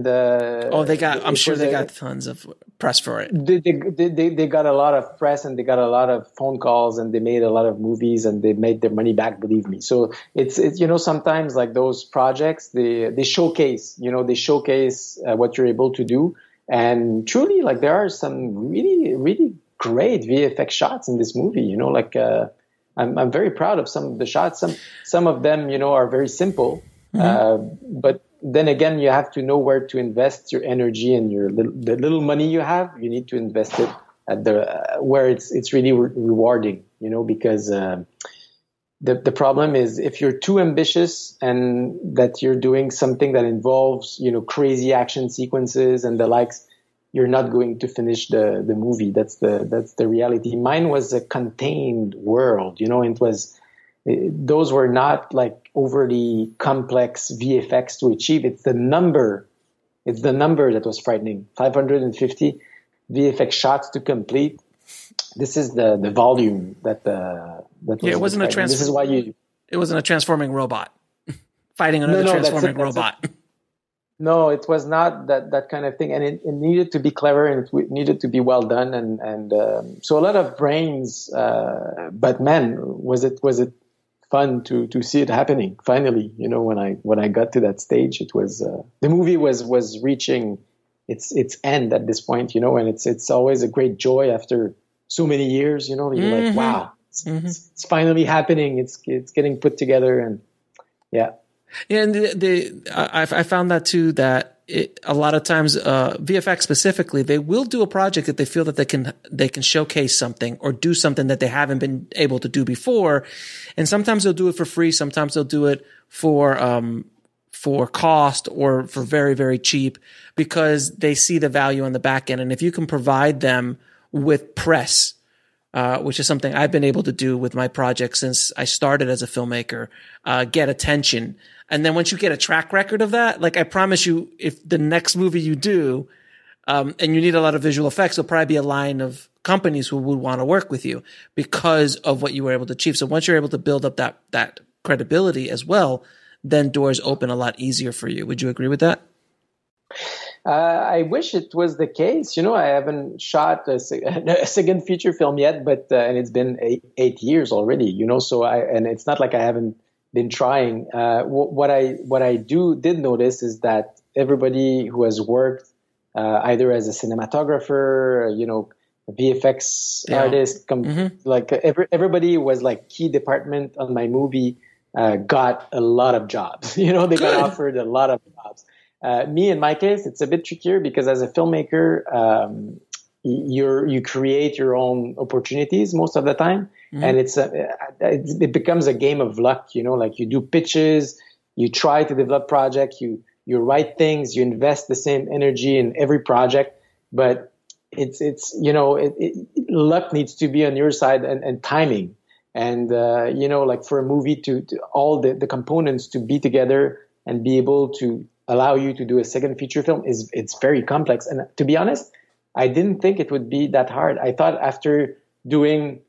I'm sure they got tons of press for it. They got a lot of press, and they got a lot of phone calls, and they made a lot of movies, and they made their money back, believe me. So it's you know, sometimes like those projects, they showcase, you know, what you're able to do. And truly, like, there are some really, really great VFX shots in this movie, you know, like, I'm very proud of some of the shots. Some of them, you know, are very simple, but then again, you have to know where to invest your energy and the little money you have. You need to invest it at where it's really rewarding, you know, because the problem is if you're too ambitious and that you're doing something that involves, you know, crazy action sequences and the likes, you're not going to finish the movie. That's the reality. Mine was a contained world, you know, those were not like overly complex VFX to achieve. It's the number that was frightening. 550 VFX shots to complete. This is the volume that was. Yeah, it wasn't This is why it wasn't a transforming robot fighting another transforming robot. No, it was not that kind of thing, and it needed to be clever, and it needed to be well done, and so a lot of brains. But man, was it fun to see it happening finally? You know, when I got to that stage, it was the movie was reaching its end at this point. You know, and it's always a great joy after so many years. You know, you're like, wow, it's finally happening. It's getting put together, and yeah. Yeah, and I found that too, that a lot of times VFX specifically, they will do a project that they feel that they can showcase something or do something that they haven't been able to do before, and sometimes they'll do it for free, sometimes they'll do it for cost or for very, very cheap, because they see the value on the back end. And if you can provide them with press which is something I've been able to do with my project since I started as a filmmaker, get attention. And then once you get a track record of that, like I promise you, if the next movie you do, and you need a lot of visual effects, there'll probably be a line of companies who would want to work with you because of what you were able to achieve. So once you're able to build up that credibility as well, then doors open a lot easier for you. Would you agree with that? I wish it was the case. I haven't shot a second feature film yet, but and it's been 8 years already. So and it's not like I haven't been trying. What I did notice is that everybody who has worked either as a cinematographer, VFX artist, like everybody was like key department on my movie got a lot of jobs. They got offered a lot of jobs. Me, in my case, it's a bit trickier because as a filmmaker, you create your own opportunities most of the time, and it becomes a game of luck. Like you do pitches, you try to develop project, you write things, you invest the same energy in every project, but luck needs to be on your side and timing, and like for a movie to all the components to be together and be able to allow you to do a second feature film it's very complex. And to be honest, I didn't think it would be that hard. I thought after doing,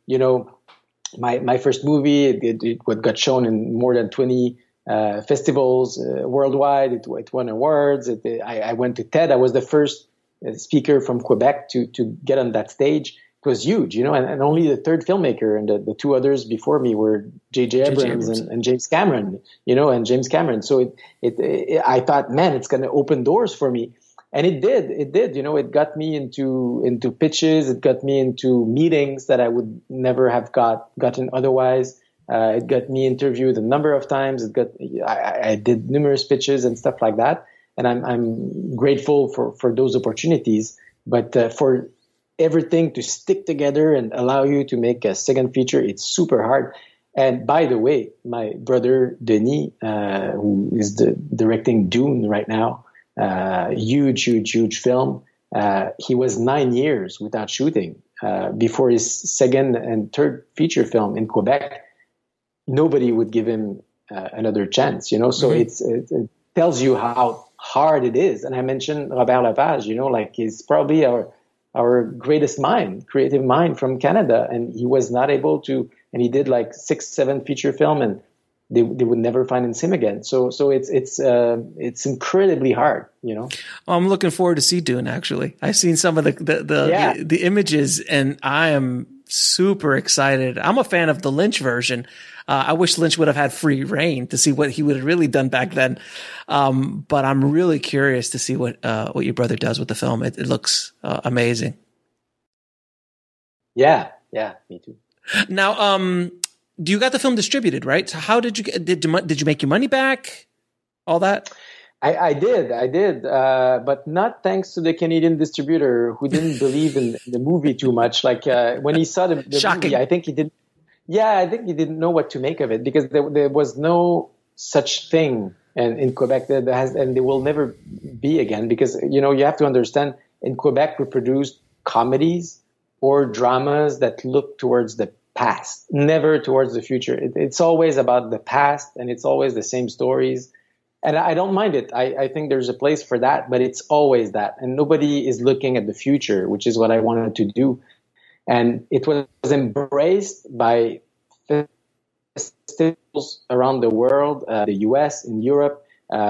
my first movie, it got shown in more than 20 festivals worldwide. It won awards. I went to TED. I was the first speaker from Quebec to get on that stage. It was huge, and only the third filmmaker, and the two others before me were J.J. Abrams and James Cameron, and James Cameron. So I thought, man, it's going to open doors for me. And it did. It got me into pitches. It got me into meetings that I would never have gotten otherwise. It got me interviewed a number of times. I did numerous pitches and stuff like that. And I'm grateful for those opportunities. But for everything to stick together and allow you to make a second feature, it's super hard. And by the way, my brother Denis, who is directing Dune right now, huge film. He was 9 years without shooting before his second and third feature film in Quebec. Nobody would give him another chance, So it tells you how hard it is. And I mentioned Robert Lepage, like he's probably our greatest mind, creative mind from Canada, and he was not able to. And he did like 6-7 feature film, and they would never finance him again. So it's incredibly hard, I'm looking forward to see Dune. Actually, I've seen some of the images, and I am super excited. I'm a fan of the Lynch version. I wish Lynch would have had free reign to see what he would have really done back then. But I'm really curious to see what your brother does with the film. It looks amazing. Yeah, me too. Now, do you got the film distributed, right? So how did you make your money back? All that? I did, but not thanks to the Canadian distributor who didn't believe in the movie too much. Like when he saw the movie, I think he didn't. Yeah, I think he didn't know what to make of it because there was no such thing in Quebec and there will never be again because you have to understand in Quebec we produce comedies or dramas that look towards the past, never towards the future. It's always about the past and it's always the same stories. And I don't mind it. I think there's a place for that, but it's always that. And nobody is looking at the future, which is what I wanted to do. And it was embraced by festivals around the world, the US, in Europe.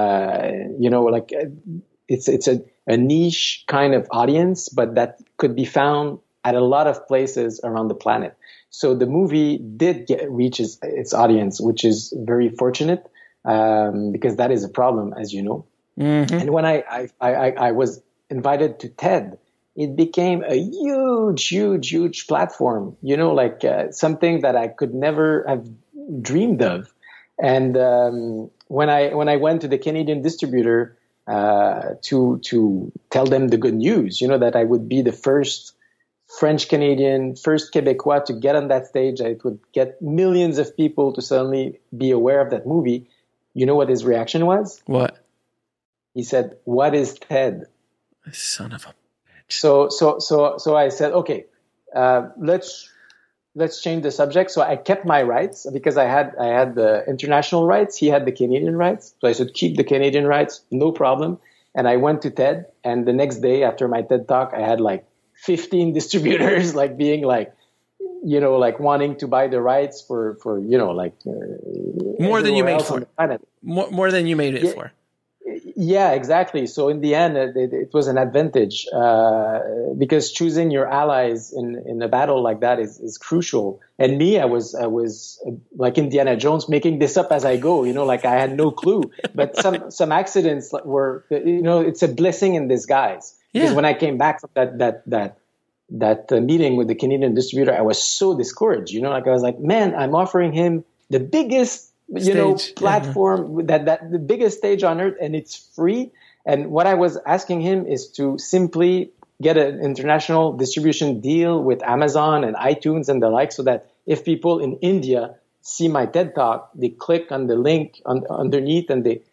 It's a niche kind of audience, but that could be found at a lot of places around the planet. So the movie did reach its audience, which is very fortunate. Because that is a problem, as you know. Mm-hmm. And when I was invited to TED, it became a huge platform, something that I could never have dreamed of. And when I went to the Canadian distributor to tell them the good news, that I would be the first French Canadian, first Quebecois to get on that stage, it would get millions of people to suddenly be aware of that movie. You know what his reaction was? What? He said, "What is TED?" Son of a bitch. So I said, okay, let's let's change the subject. So I kept my rights because I had the international rights. He had the Canadian rights. So I said, keep the Canadian rights, no problem. And I went to TED. And the next day after my TED talk, I had like 15 distributors, like being like, you know, like wanting to buy the rights for you know, like more than you made for. More than you made it for. Yeah, exactly. So in the end, it was an advantage because choosing your allies in a battle like that is crucial. And me, I was like Indiana Jones, making this up as I go. You know, like I had no clue. But some accidents were, you know, it's a blessing in disguise. Because when I came back from that meeting with the Canadian distributor, I was so discouraged. You know, like I was like, man, I'm offering him the biggest platform, that the biggest stage on earth, and it's free. And what I was asking him is to simply get an international distribution deal with Amazon and iTunes and the like, so that if people in India see my TED talk, they click on the link underneath and they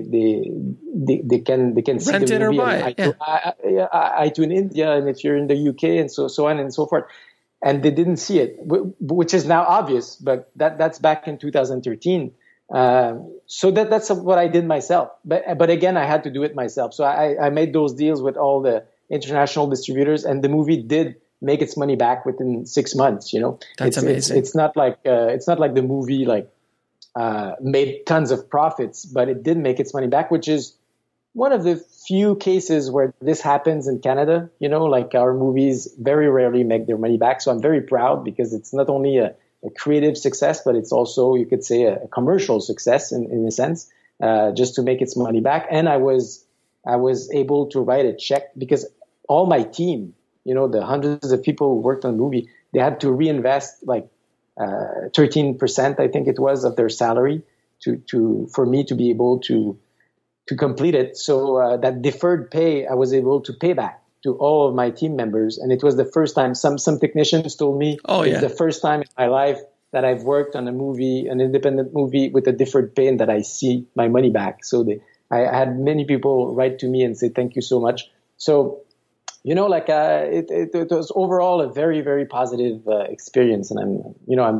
can see rent the it or movie buy it. iTunes India, and if you're in the UK and so on and so forth. And they didn't see it, which is now obvious, but that's back in 2013. So that's what I did myself. But again, I had to do it myself. So I made those deals with all the international distributors, and the movie did make its money back within 6 months. You know, that's amazing. It's not like the movie made tons of profits, but it did make its money back, which is one of the few cases where this happens in Canada. You know, like our movies very rarely make their money back. So I'm very proud because it's not only a creative success, but it's also, you could say, a commercial success in a sense, just to make its money back. And I was able to write a check because all my team, you know, the hundreds of people who worked on the movie, they had to reinvest like 13%, I think it was, of their salary for me to be able to complete it. So that deferred pay, I was able to pay back to all of my team members. And it was the first time some technicians told me it's the first time in my life that I've worked on a movie, an independent movie with a deferred pay, and that I see my money back. So I had many people write to me and say, thank you so much. So, you know, like it was overall a very, very positive experience. And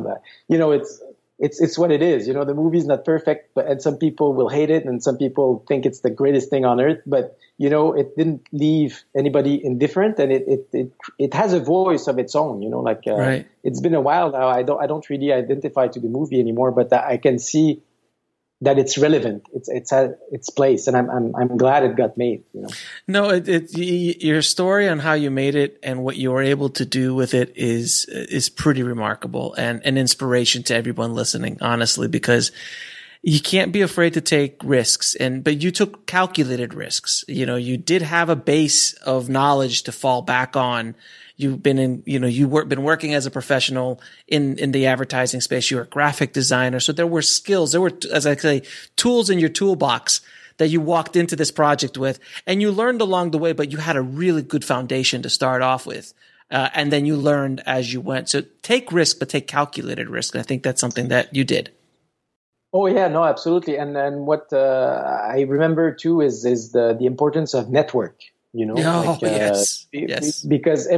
it's what it is. You know, the movie's not perfect, and some people will hate it, and some people think it's the greatest thing on earth. But you know, it didn't leave anybody indifferent, and it has a voice of its own. You know, like right. It's been a while now. I don't really identify to the movie anymore, but I can see that it's relevant. It's at its place, and I'm glad it got made. You know. No, your story on how you made it and what you were able to do with it is pretty remarkable and an inspiration to everyone listening. Honestly, because you can't be afraid to take risks, but you took calculated risks. You know, you did have a base of knowledge to fall back on. You've been been working as a professional in the advertising space. You're a graphic designer. So there were skills, as I say, tools in your toolbox that you walked into this project with, and you learned along the way, but you had a really good foundation to start off with. And then you learned as you went. So take risk, but take calculated risk. And I think that's something that you did. Oh yeah, no, absolutely. And what I remember too is the importance of network. You know, yes. Because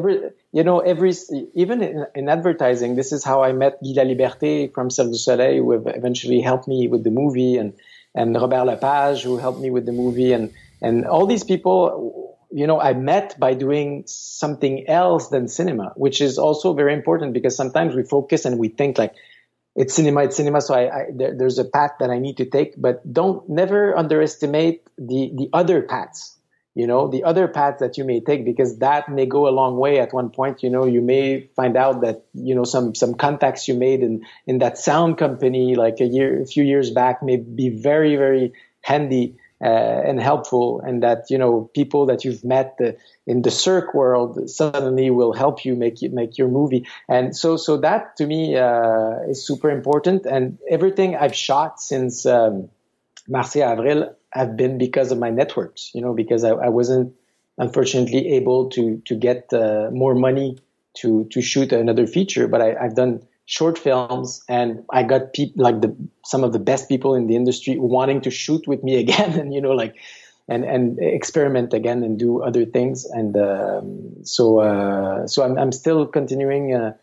even in advertising, this is how I met Guy Laliberté from Cirque du Soleil, who eventually helped me with the movie, and Robert Lepage, who helped me with the movie, and all these people, you know, I met by doing something else than cinema, which is also very important because sometimes we focus and we think like it's cinema. So there's a path that I need to take, but never underestimate the other paths. You know, the other path that you may take, because that may go a long way at one point. You know, you may find out that, you know, some contacts you made in that sound company like a few years back may be very, very handy and helpful, and that, you know, people that you've met in the Cirque world suddenly will help you make your movie. And so that to me is super important. And everything I've shot since Marseille Avril have been because of my networks, you know, because I wasn't unfortunately able to get more money to shoot another feature, but I've done short films, and I got some of the best people in the industry wanting to shoot with me again, and, you know, like, and experiment again and do other things. And so I'm still continuing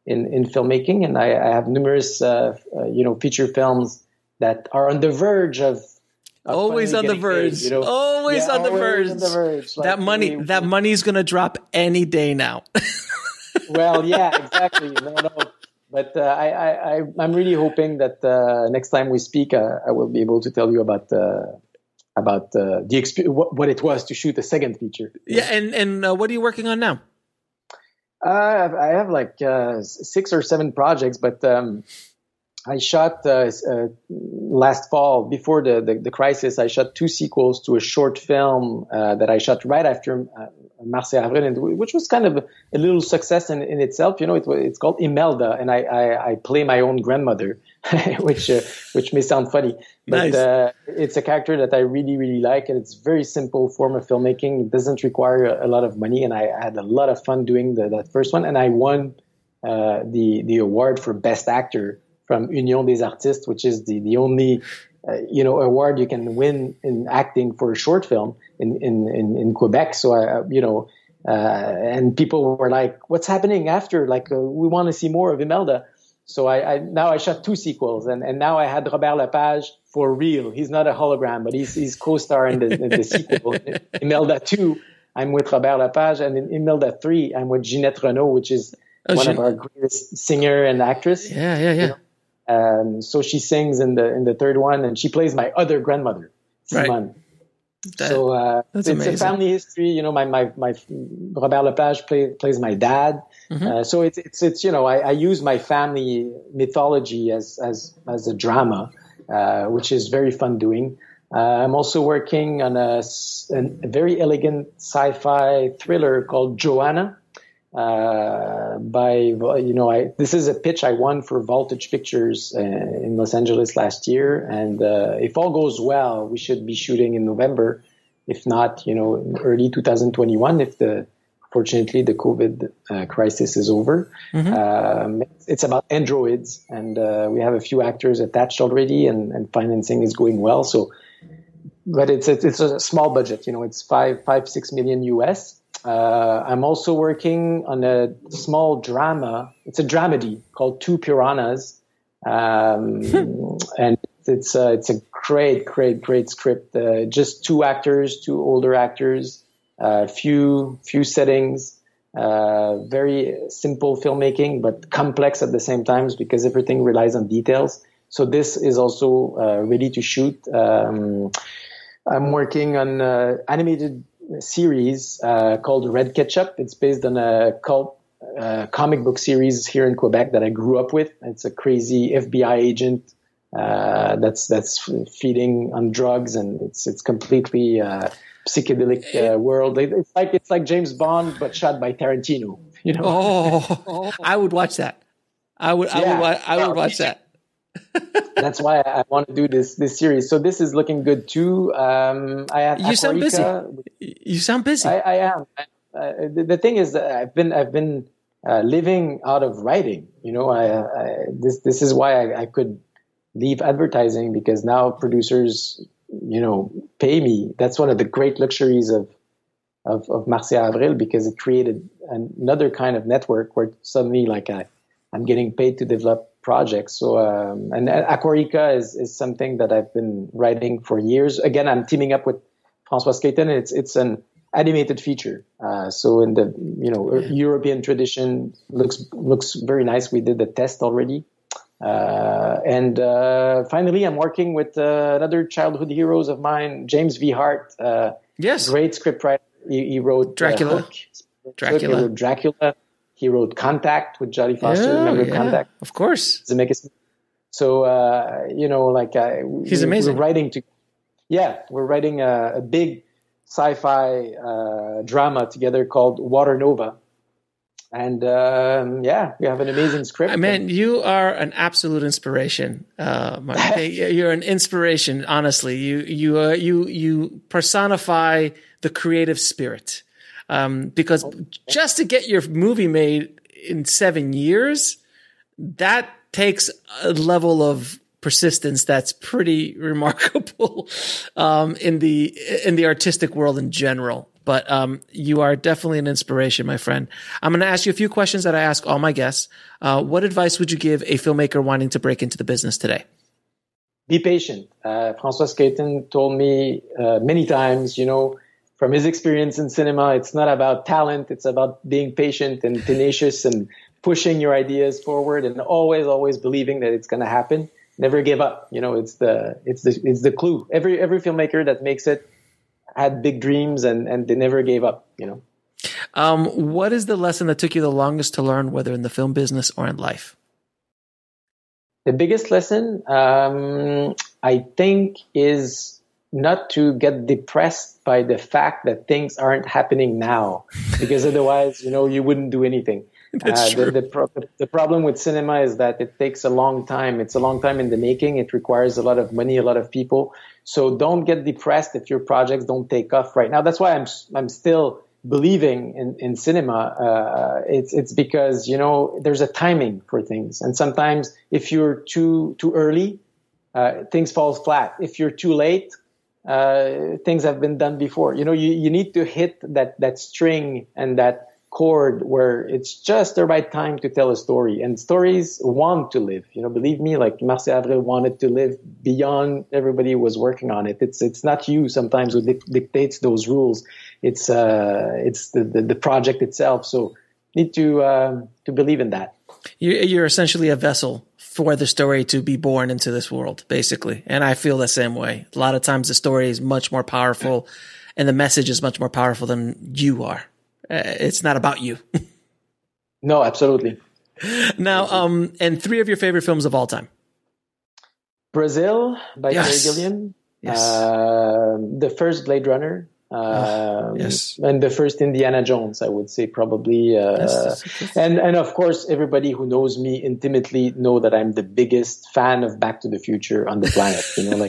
in filmmaking, and I have numerous feature films that are on the verge of always on the verge. Paid, always on the verge. Like, that money's going to drop any day now. Well, yeah, exactly. No. But I'm really hoping that next time we speak, I will be able to tell you about the experience, what it was to shoot a second feature. Yeah, and what are you working on now? I have like 6 or 7 projects, but I shot last fall, before the crisis, I shot 2 sequels to a short film that I shot right after Marcia Avril, which was kind of a little success in itself. It's called Imelda, and I play my own grandmother, which may sound funny, but nice. It's a character that I really, really like, and it's a very simple form of filmmaking. It doesn't require a lot of money, and I had a lot of fun doing that first one, and I won the award for Best Actor from Union des Artistes, which is the only award you can win in acting for a short film in Quebec. So and people were like, "What's happening after? Like, we want to see more of Imelda." So now I shot 2 sequels, and now I had Robert Lepage for real. He's not a hologram, but he's co-star in the sequel. Imelda 2, I'm with Robert Lepage, and in Imelda 3, I'm with Ginette Renault, which is one of our greatest singer and actress. Yeah. So she sings in the third one, and she plays my other grandmother, Simone. Right. That's it's amazing. a family history. My Robert Lepage plays my dad. Mm-hmm. So it's I use my family mythology as a drama, which is very fun doing. I'm also working on a very elegant sci-fi thriller called Joanna. This is a pitch I won for Voltage Pictures in Los Angeles last year, and if all goes well, we should be shooting in November, if not, early 2021, fortunately the COVID crisis is over. Mm-hmm. It's about androids, and we have a few actors attached already, and financing is going well. So, but it's a small budget, it's 5-6 million US. I'm also working on a small drama. It's a dramedy called Two Piranhas, and it's a great script. Just 2 actors, 2 older actors, few settings. Very simple filmmaking, but complex at the same time because everything relies on details. So this is also ready to shoot. I'm working on animated series called Red Ketchup. It's based on a cult comic book series here in Quebec that I grew up with. It's a crazy FBI agent that's feeding on drugs, and it's completely psychedelic world. It's like James Bond but shot by Tarantino. Oh, I would watch that. I would watch that. That's why I want to do this series. So this is looking good too. I have You sound busy. You sound busy. I am. The thing is, I've been living out of writing. This is why I could leave advertising, because now producers, pay me. That's one of the great luxuries of Marcia Avril, because it created another kind of network where suddenly, I'm getting paid to develop projects. So, and Aquarica is something that I've been writing for years. Again, I'm teaming up with Françoise Caton. It's an animated feature. So in the, European tradition, looks very nice. We did the test already. And finally, I'm working with another childhood heroes of mine, James V. Hart. Yes. Great scriptwriter. He wrote Dracula. He wrote Dracula. He wrote Contact with Jodie Foster. Remember Contact? Of course. So, he's amazing. We're writing a big sci-fi drama together called Water Nova. And we have an amazing script. Man, you are an absolute inspiration, Martin. You're an inspiration, honestly. You personify the creative spirit. Because just to get your movie made in 7 years, that takes a level of persistence that's pretty remarkable in the artistic world in general. But you are definitely an inspiration, my friend. I'm going to ask you a few questions that I ask all my guests. What advice would you give a filmmaker wanting to break into the business today? Be patient. François Scaton told me many times, from his experience in cinema, it's not about talent. It's about being patient and tenacious and pushing your ideas forward and always believing that it's going to happen. Never give up. It's the clue. Every filmmaker that makes it had big dreams and they never gave up. What is the lesson that took you the longest to learn, whether in the film business or in life? The biggest lesson, I think, is not to get depressed by the fact that things aren't happening now, because otherwise, you wouldn't do anything. That's true. The problem with cinema is that it takes a long time. It's a long time in the making. It requires a lot of money, a lot of people. So don't get depressed if your projects don't take off right now. That's why I'm still believing in cinema. It's because, there's a timing for things. And sometimes if you're too early, things fall flat. If you're too late, things have been done before. You need to hit that string and that chord where it's just the right time to tell a story, and stories want to live. Believe me, like Marcel Avril wanted to live beyond everybody was working on it. It's not you sometimes who dictates those rules. It's the project itself. So need to believe in that. You're essentially a vessel for the story to be born into this world, basically. And I feel the same way. A lot of times the story is much more powerful and the message is much more powerful than you are. It's not about you. No, absolutely. Now, and 3 of your favorite films of all time. Brazil by Terry Gilliam. Yes. The first Blade Runner. Yes. And the first Indiana Jones, I would say probably. And of course, everybody who knows me intimately know that I'm the biggest fan of Back to the Future on the planet.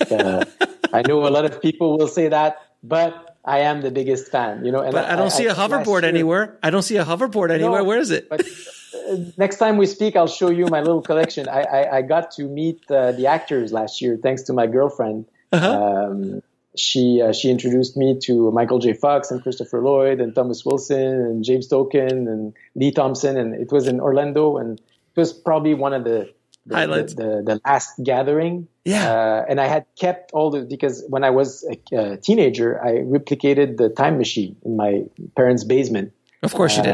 I know a lot of people will say that, but I am the biggest fan, And but I don't see a hoverboard anywhere. I don't see a hoverboard anywhere. No, where is it? But next time we speak, I'll show you my little collection. I got to meet the actors last year thanks to my girlfriend. Uh-huh. She introduced me to Michael J. Fox and Christopher Lloyd and Thomas Wilson and James Tolkien and Lee Thompson, and it was in Orlando, and it was probably one of the highlights. The last gathering. Yeah. And I had kept because when I was a teenager, I replicated the time machine in my parents' basement. Of course you did.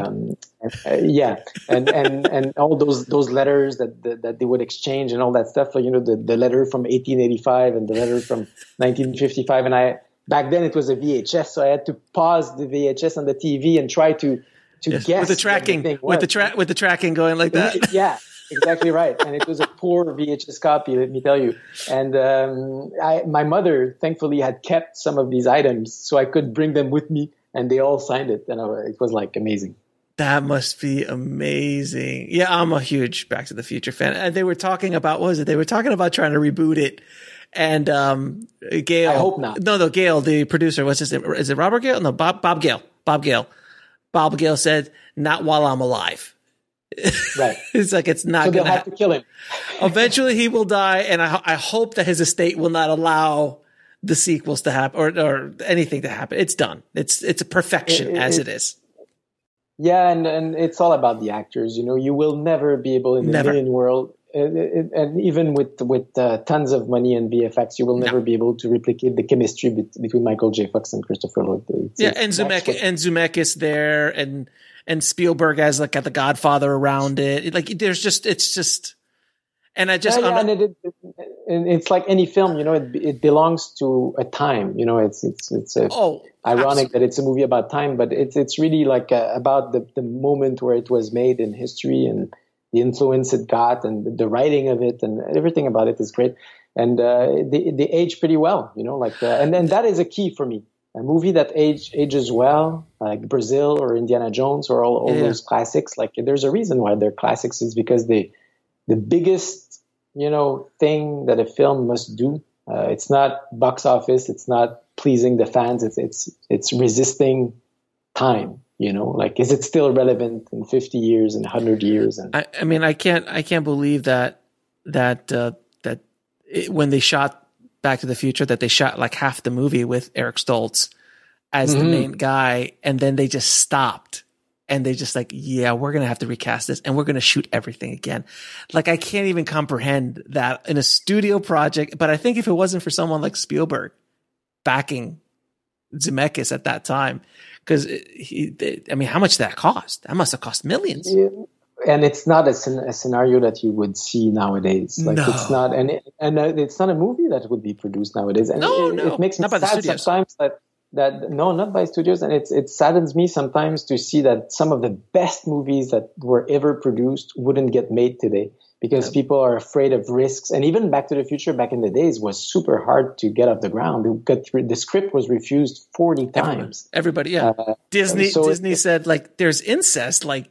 And all those letters that they would exchange and all that stuff. The letter from 1885 and the letter from 1955. And back then it was a VHS, so I had to pause the VHS on the TV and try to guess with the tracking going like that. Yeah. Exactly right. And it was a poor VHS copy, let me tell you. And my mother, thankfully, had kept some of these items so I could bring them with me, and they all signed it. And it was amazing. That must be amazing. Yeah, I'm a huge Back to the Future fan. And they were talking about, what was it? They were talking about trying to reboot it. And Gale. I hope not. No, Gale, the producer, what's his name? Is it Robert Gale? No, Bob Gale. Bob Gale said, "Not while I'm alive." Right. It's it's not so going to have to kill him. Eventually he will die, and I hope that his estate will not allow the sequels to happen or anything to happen. It's done. It's a perfection as it is. Yeah, and it's all about the actors. You will never be able in the million world, and even with tons of money and VFX, you will never be able to replicate the chemistry between Michael J. Fox and Christopher Lloyd. And Zemeckis there, and Spielberg as the Godfather around it. And it's like any film, it belongs to a time. It's ironic that it's a movie about time, but it's really about the moment where it was made in history and the influence it got and the writing of it and everything about it is great. And they age pretty well, and then that is a key for me. A movie that ages well, like Brazil or Indiana Jones or all those classics. There's a reason why they're classics, is because the biggest, thing that a film must do. It's not box office. It's not pleasing the fans. It's resisting time. Is it still relevant in 50 years and 100 years? And I can't believe that when they shot Back to the Future, that they shot half the movie with Eric Stoltz as the main guy, and then they just stopped. And they just like, yeah, we're going to have to recast this and we're going to shoot everything again. Like, I can't even comprehend that in a studio project. But I think if it wasn't for someone like Spielberg backing Zemeckis at that time, because I mean, how much did that cost? That must have cost millions. Yeah. And it's not a scenario that you would see nowadays. Like, no. It's not, and it's not a movie that would be produced nowadays. And it makes me sad sometimes that no, not by studios, and it saddens me sometimes to see that some of the best movies that were ever produced wouldn't get made today because people are afraid of risks. And even Back to the Future back in the days was super hard to get off the ground. The script was refused 40 times. Everybody, yeah. Disney said, like, there's incest, like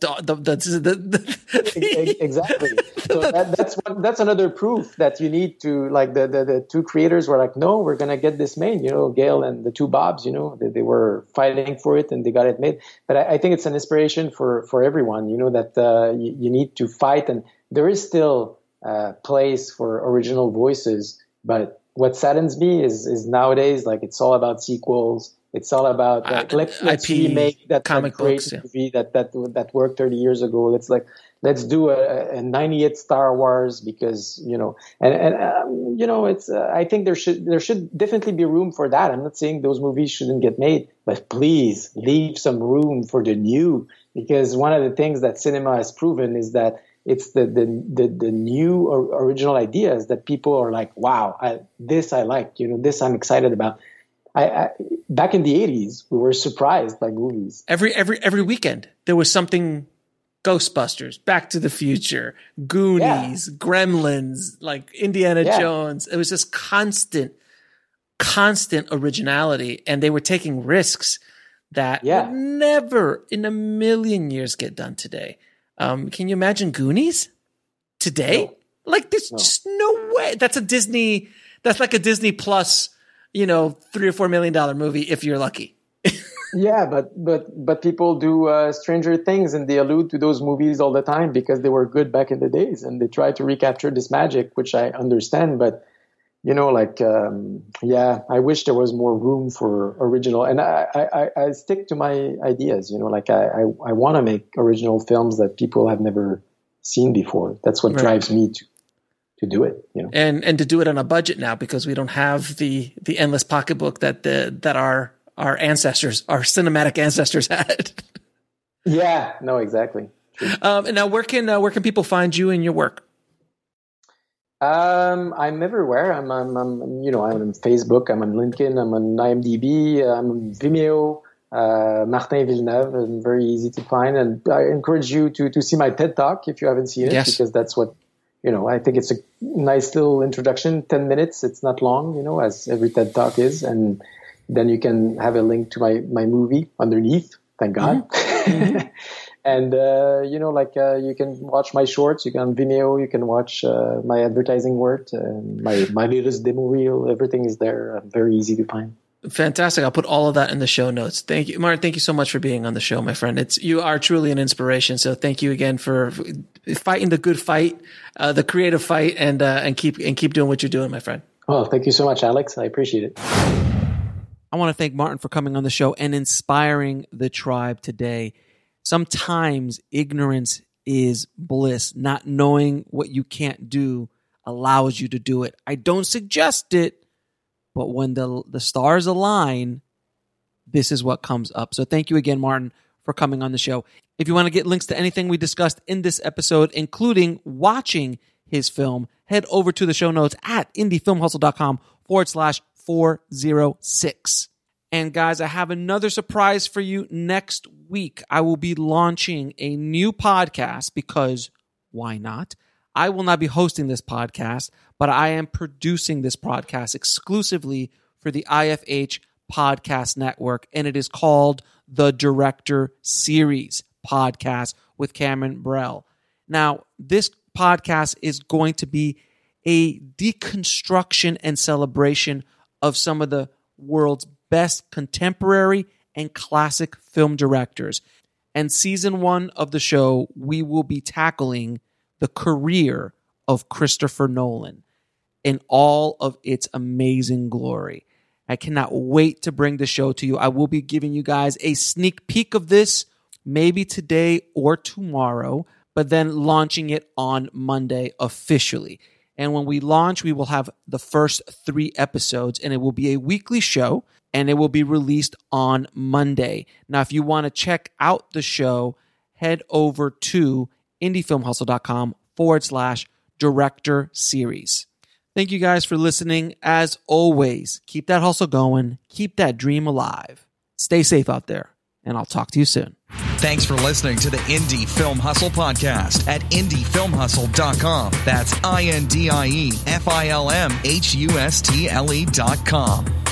exactly. So that's another proof that you need to, like, the two creators were like, no, we're gonna get this made. Gail and the two Bobs, they were fighting for it and they got it made. But I think it's an inspiration for everyone. That you need to fight, and there is still place for original voices. But what saddens me is nowadays, like, it's all about sequels. It's all about let's remake that comic great books, movie that worked 30 years ago. Let's do a 90th Star Wars because it's I think there should definitely be room for that. I'm not saying those movies shouldn't get made, but please leave some room for the new, because one of the things that cinema has proven is that it's the new original ideas that people are like, wow, this I like, this I'm excited about. I back in the 80s, we were surprised by movies. Every weekend there was something. Ghostbusters, Back to the Future, Goonies, Gremlins, like Indiana Jones. It was just constant originality, and they were taking risks that would never in a million years get done today. Can you imagine Goonies today? No. Like, there's just no way. That's like a Disney Plus, $3 or $4 million movie if you're lucky. Yeah, but people do Stranger Things, and they allude to those movies all the time because they were good back in the days, and they try to recapture this magic, which I understand. But I wish there was more room for original, and I stick to my ideas. I want to make original films that people have never seen before. That's what drives me to do it. And to do it on a budget now, because we don't have the endless pocketbook that our ancestors, our cinematic ancestors had. Yeah, no, exactly. And now where can people find you and your work? I'm everywhere. I'm on Facebook, I'm on LinkedIn, I'm on IMDb, I'm on Vimeo, Martin Villeneuve, and very easy to find. And I encourage you to see my TED Talk if you haven't seen it, because that's what, I think it's a nice little introduction, 10 minutes. It's not long, as every TED Talk is. And then you can have a link to my movie underneath. Thank God. Mm-hmm. And, you can watch my shorts. You can on Vimeo. You can watch my advertising work, my latest demo reel. Everything is there. Very easy to find. Fantastic. I'll put all of that in the show notes. Thank you, Martin. Thank you so much for being on the show, my friend. You are truly an inspiration. So thank you again for fighting the good fight, the creative fight, and keep doing what you're doing, my friend. Oh, thank you so much, Alex. I appreciate it. I want to thank Martin for coming on the show and inspiring the tribe today. Sometimes ignorance is bliss. Not knowing what you can't do allows you to do it. I don't suggest it, but when the stars align, this is what comes up. So thank you again, Martin, for coming on the show. If you want to get links to anything we discussed in this episode, including watching his film, head over to the show notes at indiefilmhustle.com/406. And guys, I have another surprise for you next week. I will be launching a new podcast because why not? I will not be hosting this podcast, but I am producing this podcast exclusively for the IFH Podcast Network, and it is called The Director Series Podcast with Cameron Burrell. Now, this podcast is going to be a deconstruction and celebration of some of the world's best contemporary and classic film directors. And season 1 of the show, we will be tackling the career of Christopher Nolan in all of its amazing glory. I cannot wait to bring the show to you. I will be giving you guys a sneak peek of this maybe today or tomorrow, but then launching it on Monday officially. And when we launch, we will have the first 3 episodes, and it will be a weekly show, and it will be released on Monday. Now, if you want to check out the show, head over to indiefilmhustle.com/director series. Thank you guys for listening. As always, keep that hustle going. Keep that dream alive. Stay safe out there, and I'll talk to you soon. Thanks for listening to the Indie Film Hustle podcast at indiefilmhustle.com. That's INDIEFILMHUSTLE.com.